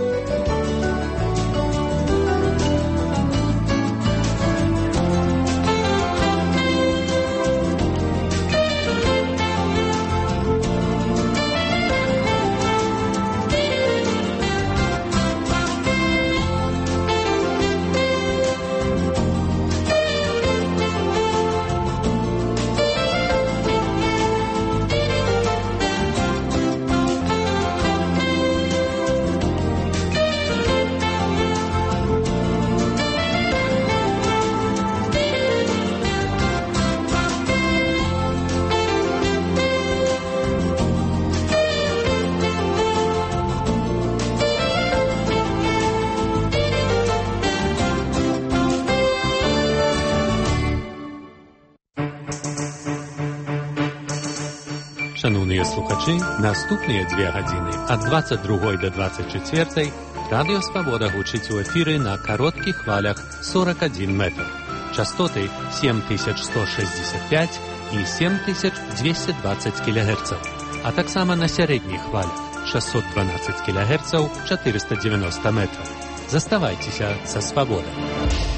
Шановні слухачі, наступні 2 гадзіни ад 22 до 24 Радіо Свобода гучить у ефірі на коротких хвалях 41 метр. Частоти 7165 і 7220 кГц, а так само на середніх хвалях 612 кГц 490 метрів. Заставайтеся со Свободой.